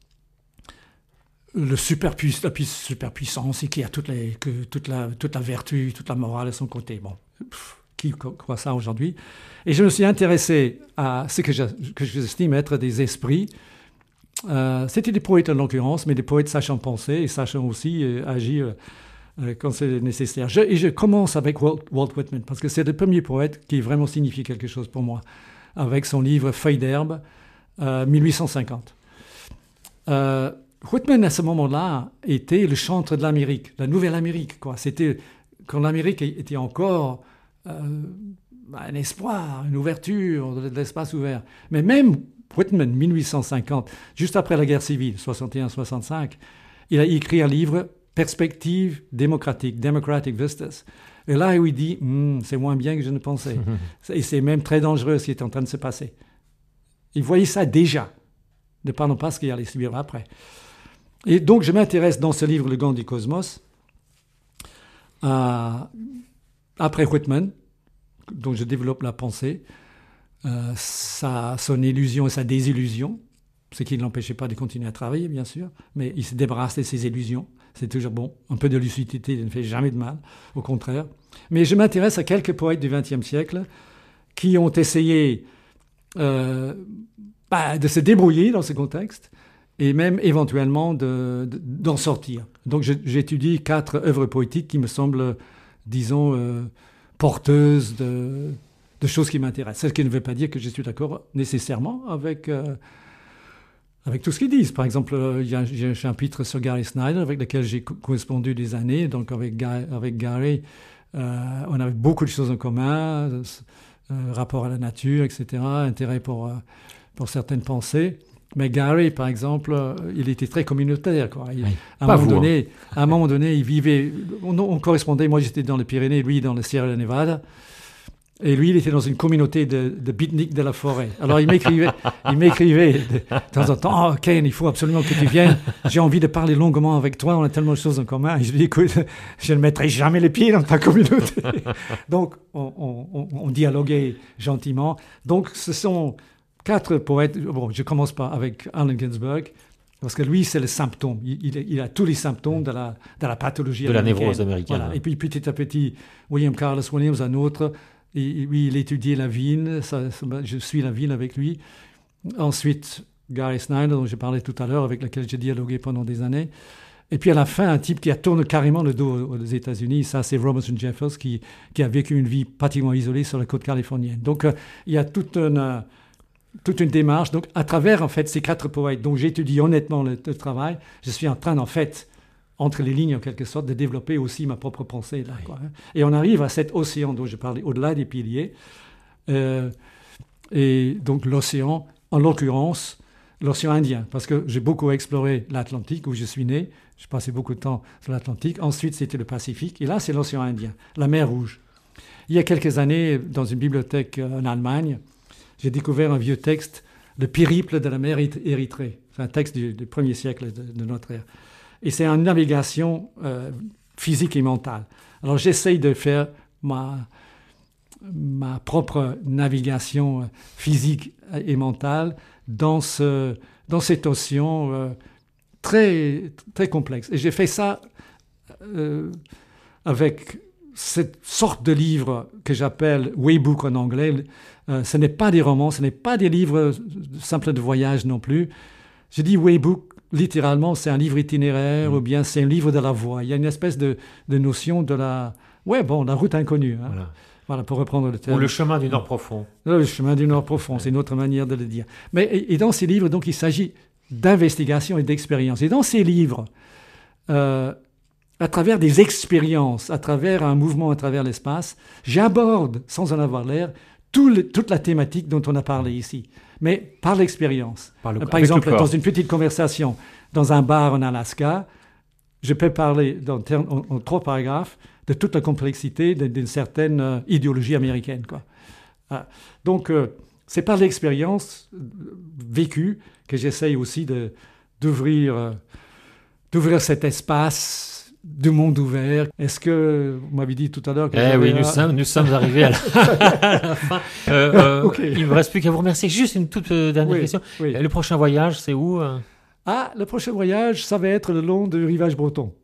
le superpuiss- la pu- superpuissance et qui a toute, les, que, toute, la, toute la vertu, toute la morale à son côté. Bon, pff, qui croit ça aujourd'hui? Et je me suis intéressé à ce que, je, que j'estime être des esprits. Euh, c'était des poètes en l'occurrence, mais des poètes sachant penser et sachant aussi euh, agir euh, quand c'est nécessaire. Je, et je commence avec Walt, Walt Whitman, parce que c'est le premier poète qui vraiment signifie quelque chose pour moi, avec son livre Feuilles d'herbe, euh, mille huit cent cinquante. Euh, Whitman, à ce moment-là, était le chantre de l'Amérique, la nouvelle Amérique, quoi. C'était quand l'Amérique était encore euh, un espoir, une ouverture, de l'espace ouvert. Mais même Whitman, mille huit cent cinquante, juste après la guerre civile, soixante et un soixante-cinq, il a écrit un livre, Perspectives démocratiques, Democratic Vistas. Et là où il dit, hm, c'est moins bien que je ne pensais. Et c'est même très dangereux ce qui est en train de se passer. Il voyait ça déjà. Ne parlons pas de ce qu'il allait subir après. Et donc, je m'intéresse dans ce livre, Le Gant du Cosmos, à, après Whitman, dont je développe la pensée, euh, sa, son illusion et sa désillusion, ce qui ne l'empêchait pas de continuer à travailler, bien sûr, mais il se débarrasse de ses illusions. C'est toujours bon. Un peu de lucidité ne fait jamais de mal, au contraire. Mais je m'intéresse à quelques poètes du vingtième siècle qui ont essayé euh, bah, de se débrouiller dans ce contexte, et même éventuellement de, de, d'en sortir. Donc je, j'étudie quatre œuvres poétiques qui me semblent, disons, euh, porteuse de, de choses qui m'intéressent. Ce qui ne veut pas dire que je suis d'accord nécessairement avec, euh, avec tout ce qu'ils disent. Par exemple, il y, a, il y a un chapitre sur Gary Snyder avec lequel j'ai co- correspondu des années. Donc avec, Gary, avec Gary, euh, on avait beaucoup de choses en commun, euh, rapport à la nature, et cetera, intérêt pour, euh, pour certaines pensées. Mais Gary, par exemple, euh, il était très communautaire, quoi. Il, Oui, à, un pas moment vous, donné, à un moment donné, il vivait... On, on correspondait, moi j'étais dans les Pyrénées, lui dans le Sierra Nevada. Et lui, il était dans une communauté de, de beatniks de la forêt. Alors il m'écrivait, il m'écrivait de, de temps en temps, « Oh Ken, il faut absolument que tu viennes. J'ai envie de parler longuement avec toi, on a tellement de choses en commun. » Et je lui dis, « Écoute, je ne mettrai jamais les pieds dans ta communauté. » Donc on, on, on dialoguait gentiment. Donc ce sont... Quatre poètes, bon, je commence pas avec Allen Ginsberg, parce que lui, c'est le symptôme. Il, il, il a tous les symptômes de la, de la pathologie de la américaine. névrose américaine. Voilà. Et puis petit à petit, William Carlos Williams, un autre, et, lui, il étudiait la vigne, ça, ça, je suis la vigne avec lui. Ensuite, Gary Snyder, dont j'ai parlé tout à l'heure, avec lequel j'ai dialogué pendant des années. Et puis à la fin, un type qui a tourné carrément le dos aux États-Unis, ça c'est Robertson Jeffers, qui, qui a vécu une vie pratiquement isolée sur la côte californienne. Donc euh, il y a toute une... toute une démarche, donc à travers en fait ces quatre poètes dont j'étudie honnêtement le, le travail, je suis en train en fait, entre les lignes en quelque sorte, de développer aussi ma propre pensée là, oui. quoi, hein. Et on arrive à cet océan dont je parlais, au-delà des piliers, euh, et donc l'océan, en l'occurrence, l'océan Indien, parce que j'ai beaucoup exploré l'Atlantique où je suis né, j'ai passé beaucoup de temps sur l'Atlantique, ensuite c'était le Pacifique, et là c'est l'océan Indien, la mer Rouge. Il y a quelques années, dans une bibliothèque en Allemagne, j'ai découvert un vieux texte, Le périple de la mer Érythrée. C'est un texte du, du premier siècle de, de notre ère. Et c'est une navigation euh, physique et mentale. Alors j'essaye de faire ma, ma propre navigation physique et mentale dans, ce, dans cet océan euh, très, très complexe. Et j'ai fait ça euh, avec cette sorte de livre que j'appelle Waybook en anglais. Euh, ce n'est pas des romans, ce n'est pas des livres simples de voyage non plus. Je dis Waybook, littéralement, c'est un livre itinéraire mmh. ou bien c'est un livre de la voie. Il y a une espèce de, de notion de la... Ouais, bon, la route inconnue. Hein. Voilà. Voilà, pour reprendre le terme. Ou le chemin du Nord profond. Le chemin du Nord profond, c'est une autre manière de le dire. Mais, et, et dans ces livres, donc, il s'agit d'investigation et d'expérience. Et dans ces livres... Euh, à travers des expériences, à travers un mouvement à travers l'espace, j'aborde, sans en avoir l'air, tout le, toute la thématique dont on a parlé ici, mais par l'expérience. Par, le, par exemple, dans une petite conversation, dans un bar en Alaska, je peux parler dans, en, en trois paragraphes de toute la complexité d'une certaine euh, idéologie américaine, quoi. Ah, donc, euh, c'est par l'expérience vécue que j'essaye aussi de, d'ouvrir, euh, d'ouvrir cet espace du monde ouvert. Est-ce que vous m'avez dit tout à l'heure que Eh oui, nous, à... sommes, nous sommes arrivés à la, à la fin. Euh, euh, okay. Il ne me reste plus qu'à vous remercier. Juste une toute euh, dernière oui, question. Oui. Le prochain voyage, c'est où euh... Ah, le prochain voyage, ça va être le long du rivage breton.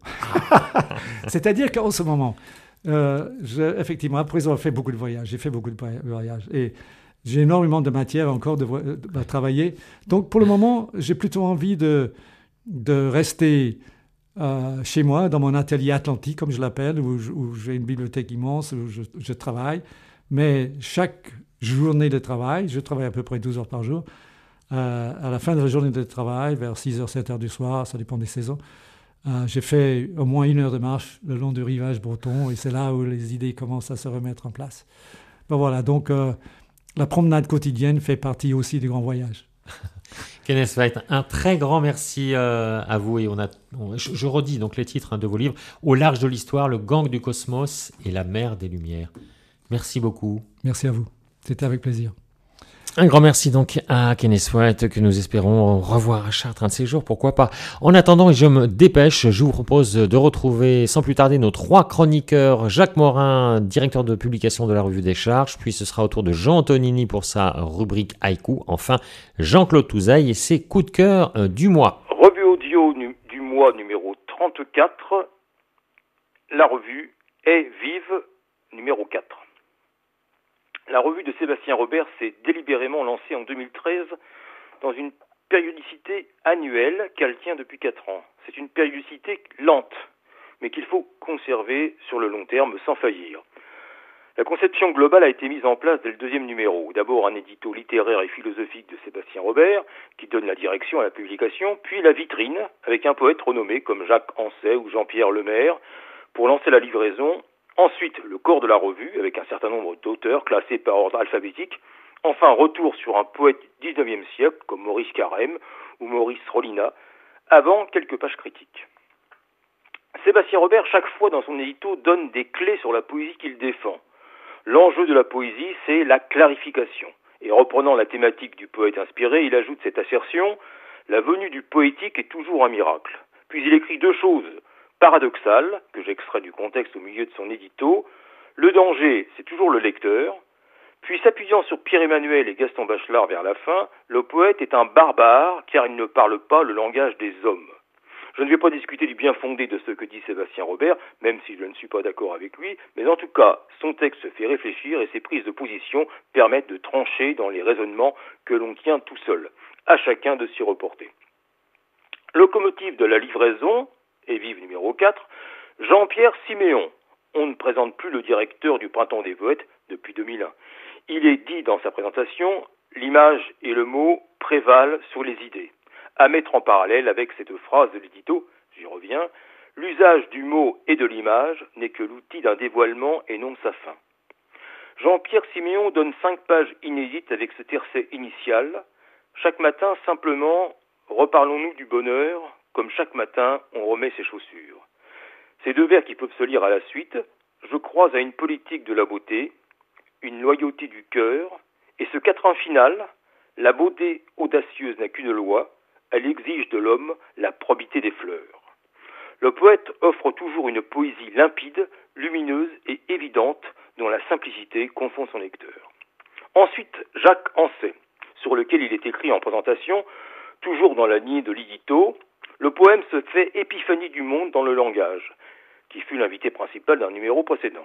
C'est-à-dire qu'en ce moment, euh, je, effectivement, après avoir fait beaucoup de voyages, j'ai fait beaucoup de voyages et j'ai énormément de matière encore de, de, de travailler. Donc, pour le moment, j'ai plutôt envie de, de rester Euh, chez moi, dans mon atelier atlantique, comme je l'appelle, où, où j'ai une bibliothèque immense, où je, je travaille. Mais chaque journée de travail, je travaille à peu près douze heures par jour, euh, à la fin de la journée de travail, vers six heures, sept heures du soir, ça dépend des saisons, euh, j'ai fait au moins une heure de marche le long du rivage breton, et c'est là où les idées commencent à se remettre en place. Ben voilà, donc euh, la promenade quotidienne fait partie aussi du grand voyage. Kenneth White, un très grand merci euh, à vous. Et on a, on, je, je redis donc les titres hein, de vos livres. Au large de l'histoire, le gang du cosmos et la mer des lumières. Merci beaucoup. Merci à vous. C'était avec plaisir. Un grand merci donc à Kenneth White que nous espérons revoir à Chartres un de ces jours, pourquoi pas. En attendant, et je me dépêche, je vous propose de retrouver sans plus tarder nos trois chroniqueurs. Jacques Morin, directeur de publication de la Revue des Charges, puis ce sera au tour de Jean Antonini pour sa rubrique Haïku. Enfin, Jean-Claude Touzaille et ses coups de cœur du mois. Revue audio nu- du mois numéro trente-quatre, la revue est vive numéro quatre. La revue de Sébastien Robert s'est délibérément lancée en deux mille treize dans une périodicité annuelle qu'elle tient depuis quatre ans. C'est une périodicité lente, mais qu'il faut conserver sur le long terme sans faillir. La conception globale a été mise en place dès le deuxième numéro. D'abord un édito littéraire et philosophique de Sébastien Robert, qui donne la direction à la publication, puis la vitrine, avec un poète renommé comme Jacques Ancet ou Jean-Pierre Lemaire, pour lancer la livraison. Ensuite, le corps de la revue, avec un certain nombre d'auteurs classés par ordre alphabétique. Enfin, retour sur un poète du dix-neuvième siècle, comme Maurice Carême ou Maurice Rollinat, avant quelques pages critiques. Sébastien Robert, chaque fois dans son édito, donne des clés sur la poésie qu'il défend. L'enjeu de la poésie, c'est la clarification. Et reprenant la thématique du poète inspiré, il ajoute cette assertion « La venue du poétique est toujours un miracle ». Puis il écrit deux choses paradoxales, que j'extrais du contexte au milieu de son édito. Le danger, c'est toujours le lecteur. Puis s'appuyant sur Pierre-Emmanuel et Gaston Bachelard vers la fin, le poète est un barbare car il ne parle pas le langage des hommes. Je ne vais pas discuter du bien fondé de ce que dit Sébastien Robert, même si je ne suis pas d'accord avec lui, mais en tout cas, son texte fait réfléchir et ses prises de position permettent de trancher dans les raisonnements que l'on tient tout seul. À chacun de s'y reporter. Locomotive de la livraison, et vive numéro quatre, Jean-Pierre Siméon. On ne présente plus le directeur du Printemps des Poètes depuis deux mille un. Il est dit dans sa présentation, l'image et le mot prévalent sur les idées. À mettre en parallèle avec cette phrase de l'édito, j'y reviens, l'usage du mot et de l'image n'est que l'outil d'un dévoilement et non de sa fin. Jean-Pierre Siméon donne cinq pages inédites avec ce tercet initial. Chaque matin, simplement, reparlons-nous du bonheur, comme chaque matin, on remet ses chaussures. Ces deux vers qui peuvent se lire à la suite, je crois à une politique de la beauté, une loyauté du cœur, et ce quatrain final, la beauté audacieuse n'a qu'une loi, elle exige de l'homme la probité des fleurs. Le poète offre toujours une poésie limpide, lumineuse et évidente, dont la simplicité confond son lecteur. Ensuite, Jacques Ancet, sur lequel il est écrit en présentation, toujours dans la lignée de l'édito, le poème se fait épiphanie du monde dans le langage, qui fut l'invité principal d'un numéro précédent.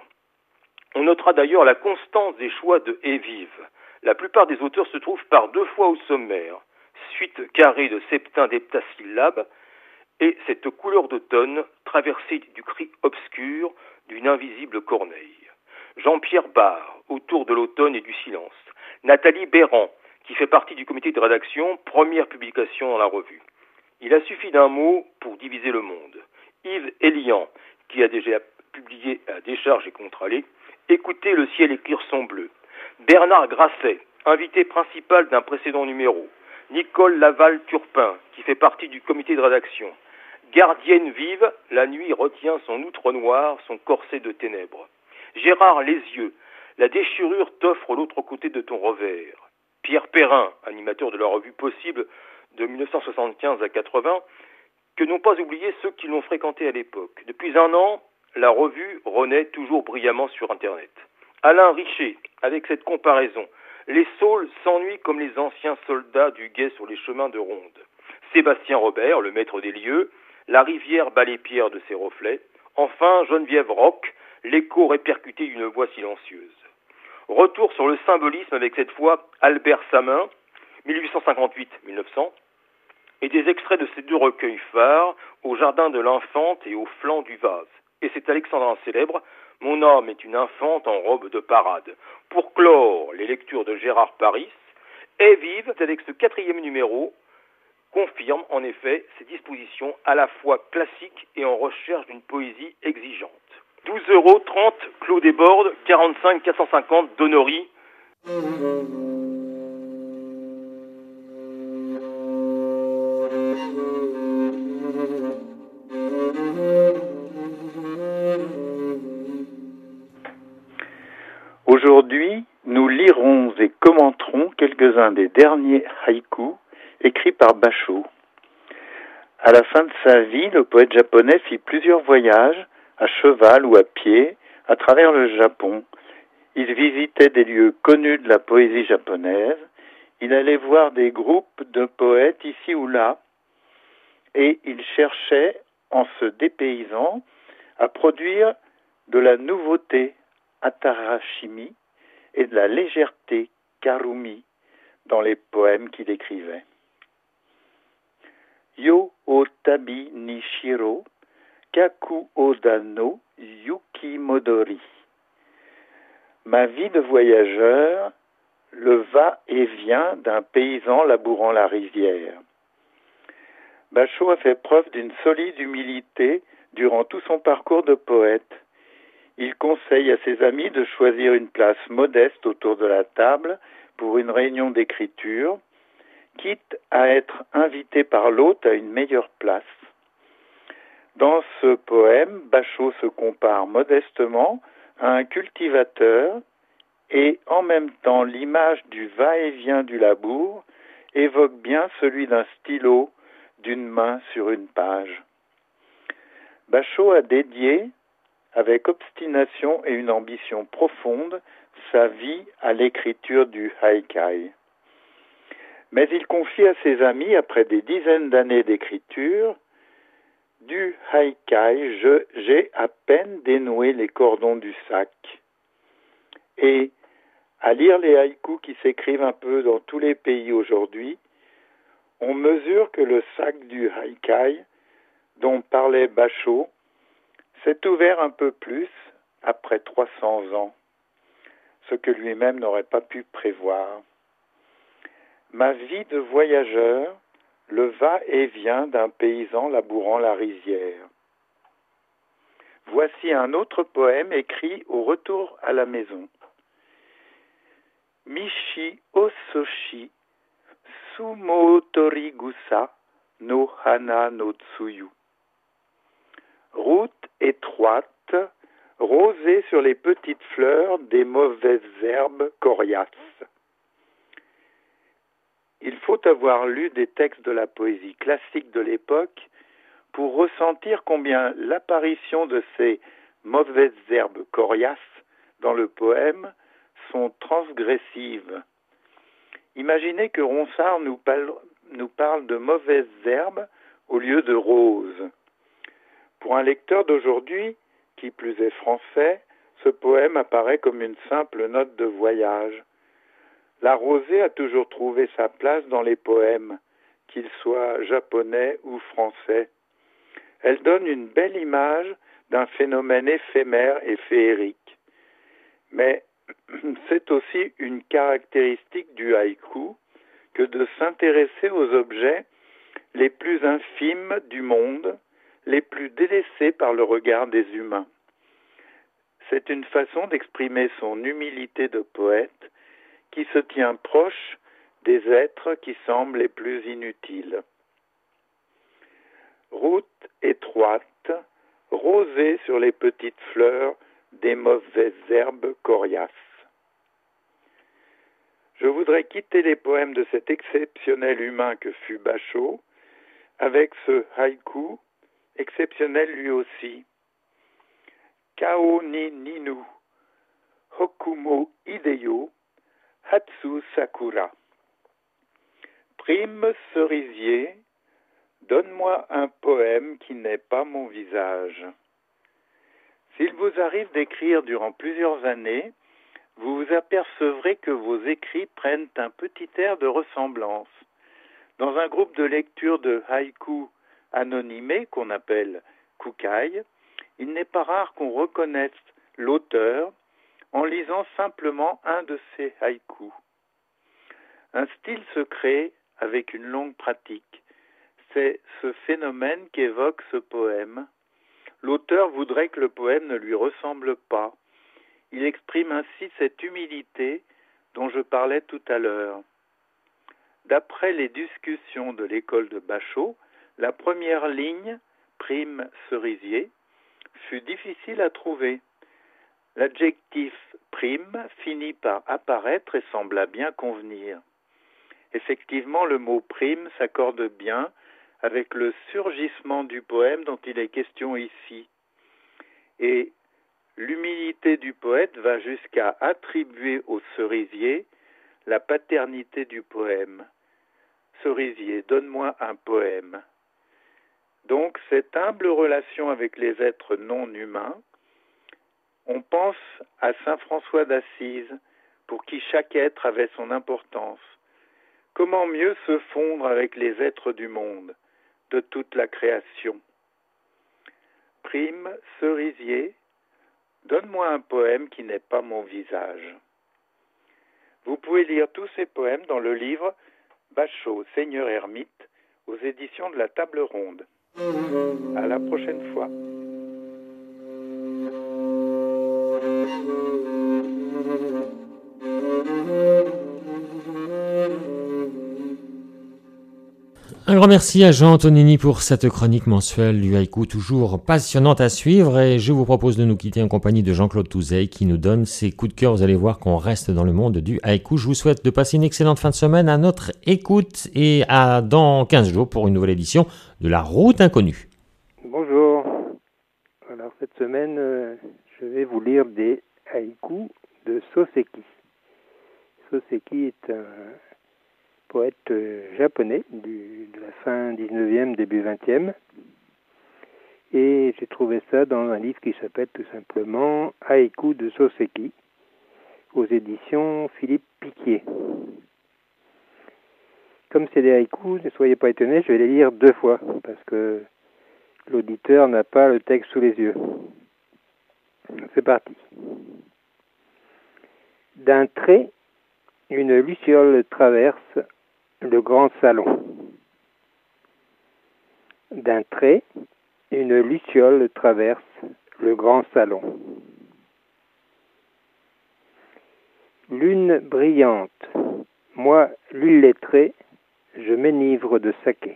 On notera d'ailleurs la constance des choix de et vive. La plupart des auteurs se trouvent par deux fois au sommaire, suite carrée de septins d'heptasyllabes, et cette couleur d'automne traversée du cri obscur d'une invisible corneille. Jean-Pierre Barre, autour de l'automne et du silence. Nathalie Béran, qui fait partie du comité de rédaction, première publication dans la revue. Il a suffi d'un mot pour diviser le monde. Yves Elian, qui a déjà publié à Décharge et Contralé, Écoutez le ciel écrire son bleu. Bernard Grasset, invité principal d'un précédent numéro. Nicole Laval-Turpin, qui fait partie du comité de rédaction. Gardienne vive, la nuit retient son outre noir, son corset de ténèbres. Gérard Lézieux, la déchirure t'offre l'autre côté de ton revers. Pierre Perrin, animateur de la revue Possible de mille neuf cent soixante-quinze à quatre-vingts, que n'ont pas oublié ceux qui l'ont fréquenté à l'époque. Depuis un an, la revue renaît toujours brillamment sur Internet. Alain Richer, avec cette comparaison, les saules s'ennuient comme les anciens soldats du guet sur les chemins de ronde. Sébastien Robert, le maître des lieux, la rivière bat les pierres de ses reflets. Enfin, Geneviève Roch, l'écho répercuté d'une voix silencieuse. Retour sur le symbolisme avec cette fois Albert Samin, mille huit cent cinquante-huit à mille neuf cents, et des extraits de ces deux recueils phares, Au jardin de l'infante et Au flanc du vase. Et c'est alexandrin célèbre, Mon âme est une infante en robe de parade. Pour clore les lectures de Gérard Paris, Et vive, avec ce quatrième numéro, confirme en effet ses dispositions à la fois classiques et en recherche d'une poésie exigeante. douze euros trente, Clos des Bordes, quarante-cinq quatre cent cinquante, Donnery. Aujourd'hui, nous lirons et commenterons quelques-uns des derniers haïkus écrits par Basho. À la fin de sa vie, le poète japonais fit plusieurs voyages, à cheval ou à pied, à travers le Japon. Il visitait des lieux connus de la poésie japonaise, il allait voir des groupes de poètes ici ou là, et il cherchait, en se dépaysant, à produire de la nouveauté, atarashimi, et de la légèreté, karumi, dans les poèmes qu'il écrivait. Yo o tabi ni shiro, kaku oda no yuki modori. Ma vie de voyageur, le va-et-vient d'un paysan labourant la rizière. Bachot a fait preuve d'une solide humilité durant tout son parcours de poète. Il conseille à ses amis de choisir une place modeste autour de la table pour une réunion d'écriture, quitte à être invité par l'hôte à une meilleure place. Dans ce poème, Bachot se compare modestement à un cultivateur et en même temps l'image du va-et-vient du labour évoque bien celui d'un stylo, d'une main sur une page. Bachot a dédié, avec obstination et une ambition profonde, sa vie à l'écriture du haikai. Mais il confie à ses amis, après des dizaines d'années d'écriture, du haikai, je, j'ai à peine dénoué les cordons du sac. Et à lire les haïkus qui s'écrivent un peu dans tous les pays aujourd'hui, on mesure que le sac du haikai, dont parlait Bachot, s'est ouvert un peu plus après trois cents ans, ce que lui-même n'aurait pas pu prévoir. Ma vie de voyageur, le va-et-vient d'un paysan labourant la rizière. Voici un autre poème écrit au retour à la maison. Mishi ososhi sumotorigusa no hana no tsuyu. Route étroite, rosée sur les petites fleurs des mauvaises herbes coriaces. Il faut avoir lu des textes de la poésie classique de l'époque pour ressentir combien l'apparition de ces mauvaises herbes coriaces dans le poème sont transgressives. Imaginez que Ronsard nous parle, nous parle de mauvaises herbes au lieu de roses. Pour un lecteur d'aujourd'hui, qui plus est français, ce poème apparaît comme une simple note de voyage. La rosée a toujours trouvé sa place dans les poèmes, qu'ils soient japonais ou français. Elle donne une belle image d'un phénomène éphémère et féerique. Mais c'est aussi une caractéristique du haïku que de s'intéresser aux objets les plus infimes du monde, les plus délaissés par le regard des humains. C'est une façon d'exprimer son humilité de poète qui se tient proche des êtres qui semblent les plus inutiles. Route étroite, rosée sur les petites fleurs des mauvaises herbes coriaces. Je voudrais quitter les poèmes de cet exceptionnel humain que fut Bachot avec ce haïku, exceptionnel lui aussi. Kao ni ninu, hokumo ideyo, hatsu sakura. Prime cerisier, donne-moi un poème qui n'ait pas mon visage. S'il vous arrive d'écrire durant plusieurs années, vous vous apercevrez que vos écrits prennent un petit air de ressemblance. Dans un groupe de lecture de haïku anonymé qu'on appelle kukai, il n'est pas rare qu'on reconnaisse l'auteur en lisant simplement un de ses haïkus. Un style se crée avec une longue pratique. C'est ce phénomène qu'évoque ce poème. L'auteur voudrait que le poème ne lui ressemble pas. Il exprime ainsi cette humilité dont je parlais tout à l'heure. D'après les discussions de l'école de Bachot, la première ligne, prime cerisier, fut difficile à trouver. L'adjectif prime finit par apparaître et sembla bien convenir. Effectivement, le mot prime s'accorde bien avec le surgissement du poème dont il est question ici. Et l'humilité du poète va jusqu'à attribuer au cerisier la paternité du poème. Cerisier, donne-moi un poème. Donc, cette humble relation avec les êtres non humains, on pense à saint François d'Assise, pour qui chaque être avait son importance. Comment mieux se fondre avec les êtres du monde, de toute la création? Prime, cerisier, Donne-moi un poème qui n'est pas mon visage. Vous pouvez lire tous ces poèmes dans le livre Bachot, Seigneur Ermite, aux éditions de la Table Ronde. À la prochaine fois. Un grand merci à Jean Antonini pour cette chronique mensuelle du haïku, toujours passionnante à suivre, et je vous propose de nous quitter en compagnie de Jean-Claude Touzeil qui nous donne ses coups de cœur. Vous allez voir qu'on reste dans le monde du haïku. Je vous souhaite de passer une excellente fin de semaine à notre écoute et à dans quinze jours pour une nouvelle édition de La Route Inconnue. Bonjour. Alors cette semaine, euh, je vais vous lire des haïkus de Soseki. Soseki est un poète euh, japonais du, de la fin dix-neuvième, début vingtième. Et j'ai trouvé ça dans un livre qui s'appelle tout simplement Haïku de Soseki, aux éditions Philippe Piquier. Comme c'est des haïkus, ne soyez pas étonnés, je vais les lire deux fois, parce que l'auditeur n'a pas le texte sous les yeux. C'est parti. D'un trait, une luciole traverse le grand salon. D'un trait, une luciole traverse le grand salon. Lune brillante, moi l'illettré, je m'enivre de saké.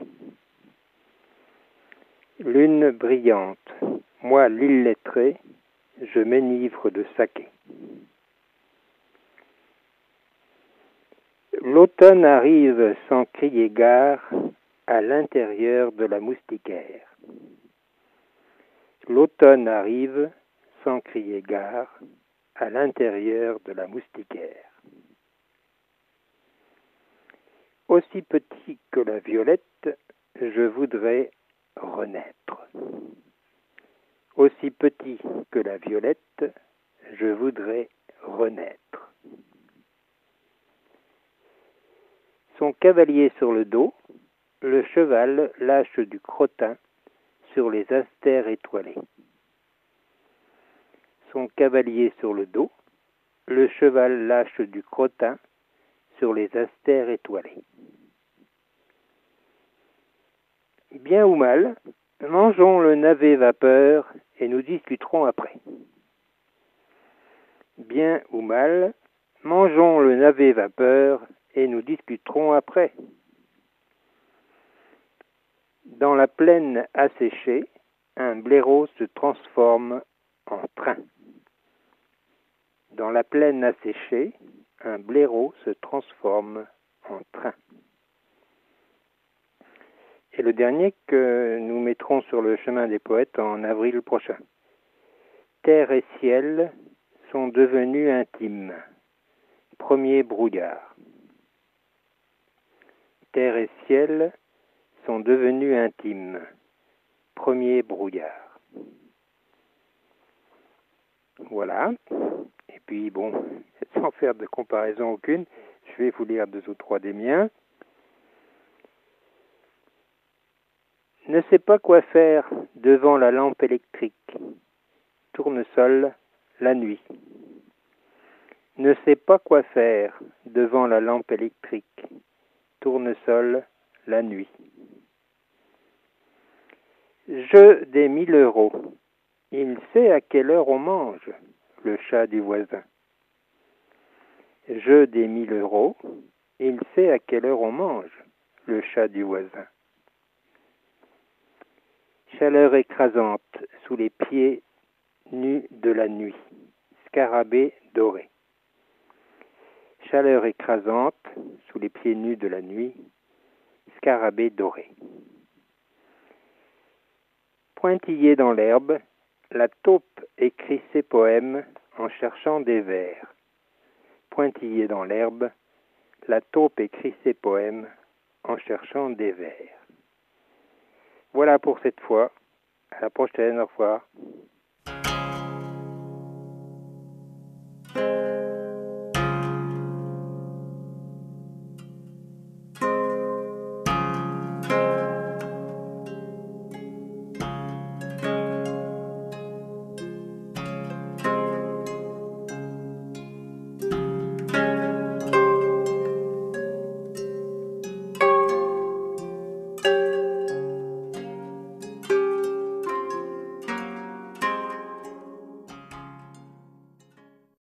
Lune brillante, moi l'illettré, je m'enivre de saké. L'automne arrive sans crier gare à l'intérieur de la moustiquaire. L'automne arrive sans crier gare à l'intérieur de la moustiquaire. Aussi petit que la violette, je voudrais renaître. Aussi petit que la violette, je voudrais renaître. Son cavalier sur le dos, le cheval lâche du crottin sur les astères étoilés. Son cavalier sur le dos, le cheval lâche du crottin sur les astères étoilés. Bien ou mal, mangeons le navet vapeur et nous discuterons après. Bien ou mal, mangeons le navet vapeur et nous discuterons après. Dans la plaine asséchée, un blaireau se transforme en train. Dans la plaine asséchée, un blaireau se transforme en train. Et le dernier que nous mettrons sur le chemin des poètes en avril prochain. Terre et ciel sont devenus intimes. Premier brouillard. Terre et ciel sont devenus intimes. Premier brouillard. Voilà. Et puis bon, sans faire de comparaison aucune, je vais vous lire deux ou trois des miens. Ne sais pas quoi faire devant la lampe électrique. Tournesol, la nuit. Ne sais pas quoi faire devant la lampe électrique. Tournesol, la nuit. Jeu des mille euros. Il sait à quelle heure on mange, le chat du voisin. Jeu des mille euros. Il sait à quelle heure on mange, le chat du voisin. Chaleur écrasante sous les pieds nus de la nuit. Scarabée doré. Chaleur écrasante sous les pieds nus de la nuit. Scarabée doré. Pointillé dans l'herbe, la taupe écrit ses poèmes en cherchant des vers. Pointillé dans l'herbe, la taupe écrit ses poèmes en cherchant des vers. Voilà pour cette fois. À la prochaine. Au revoir.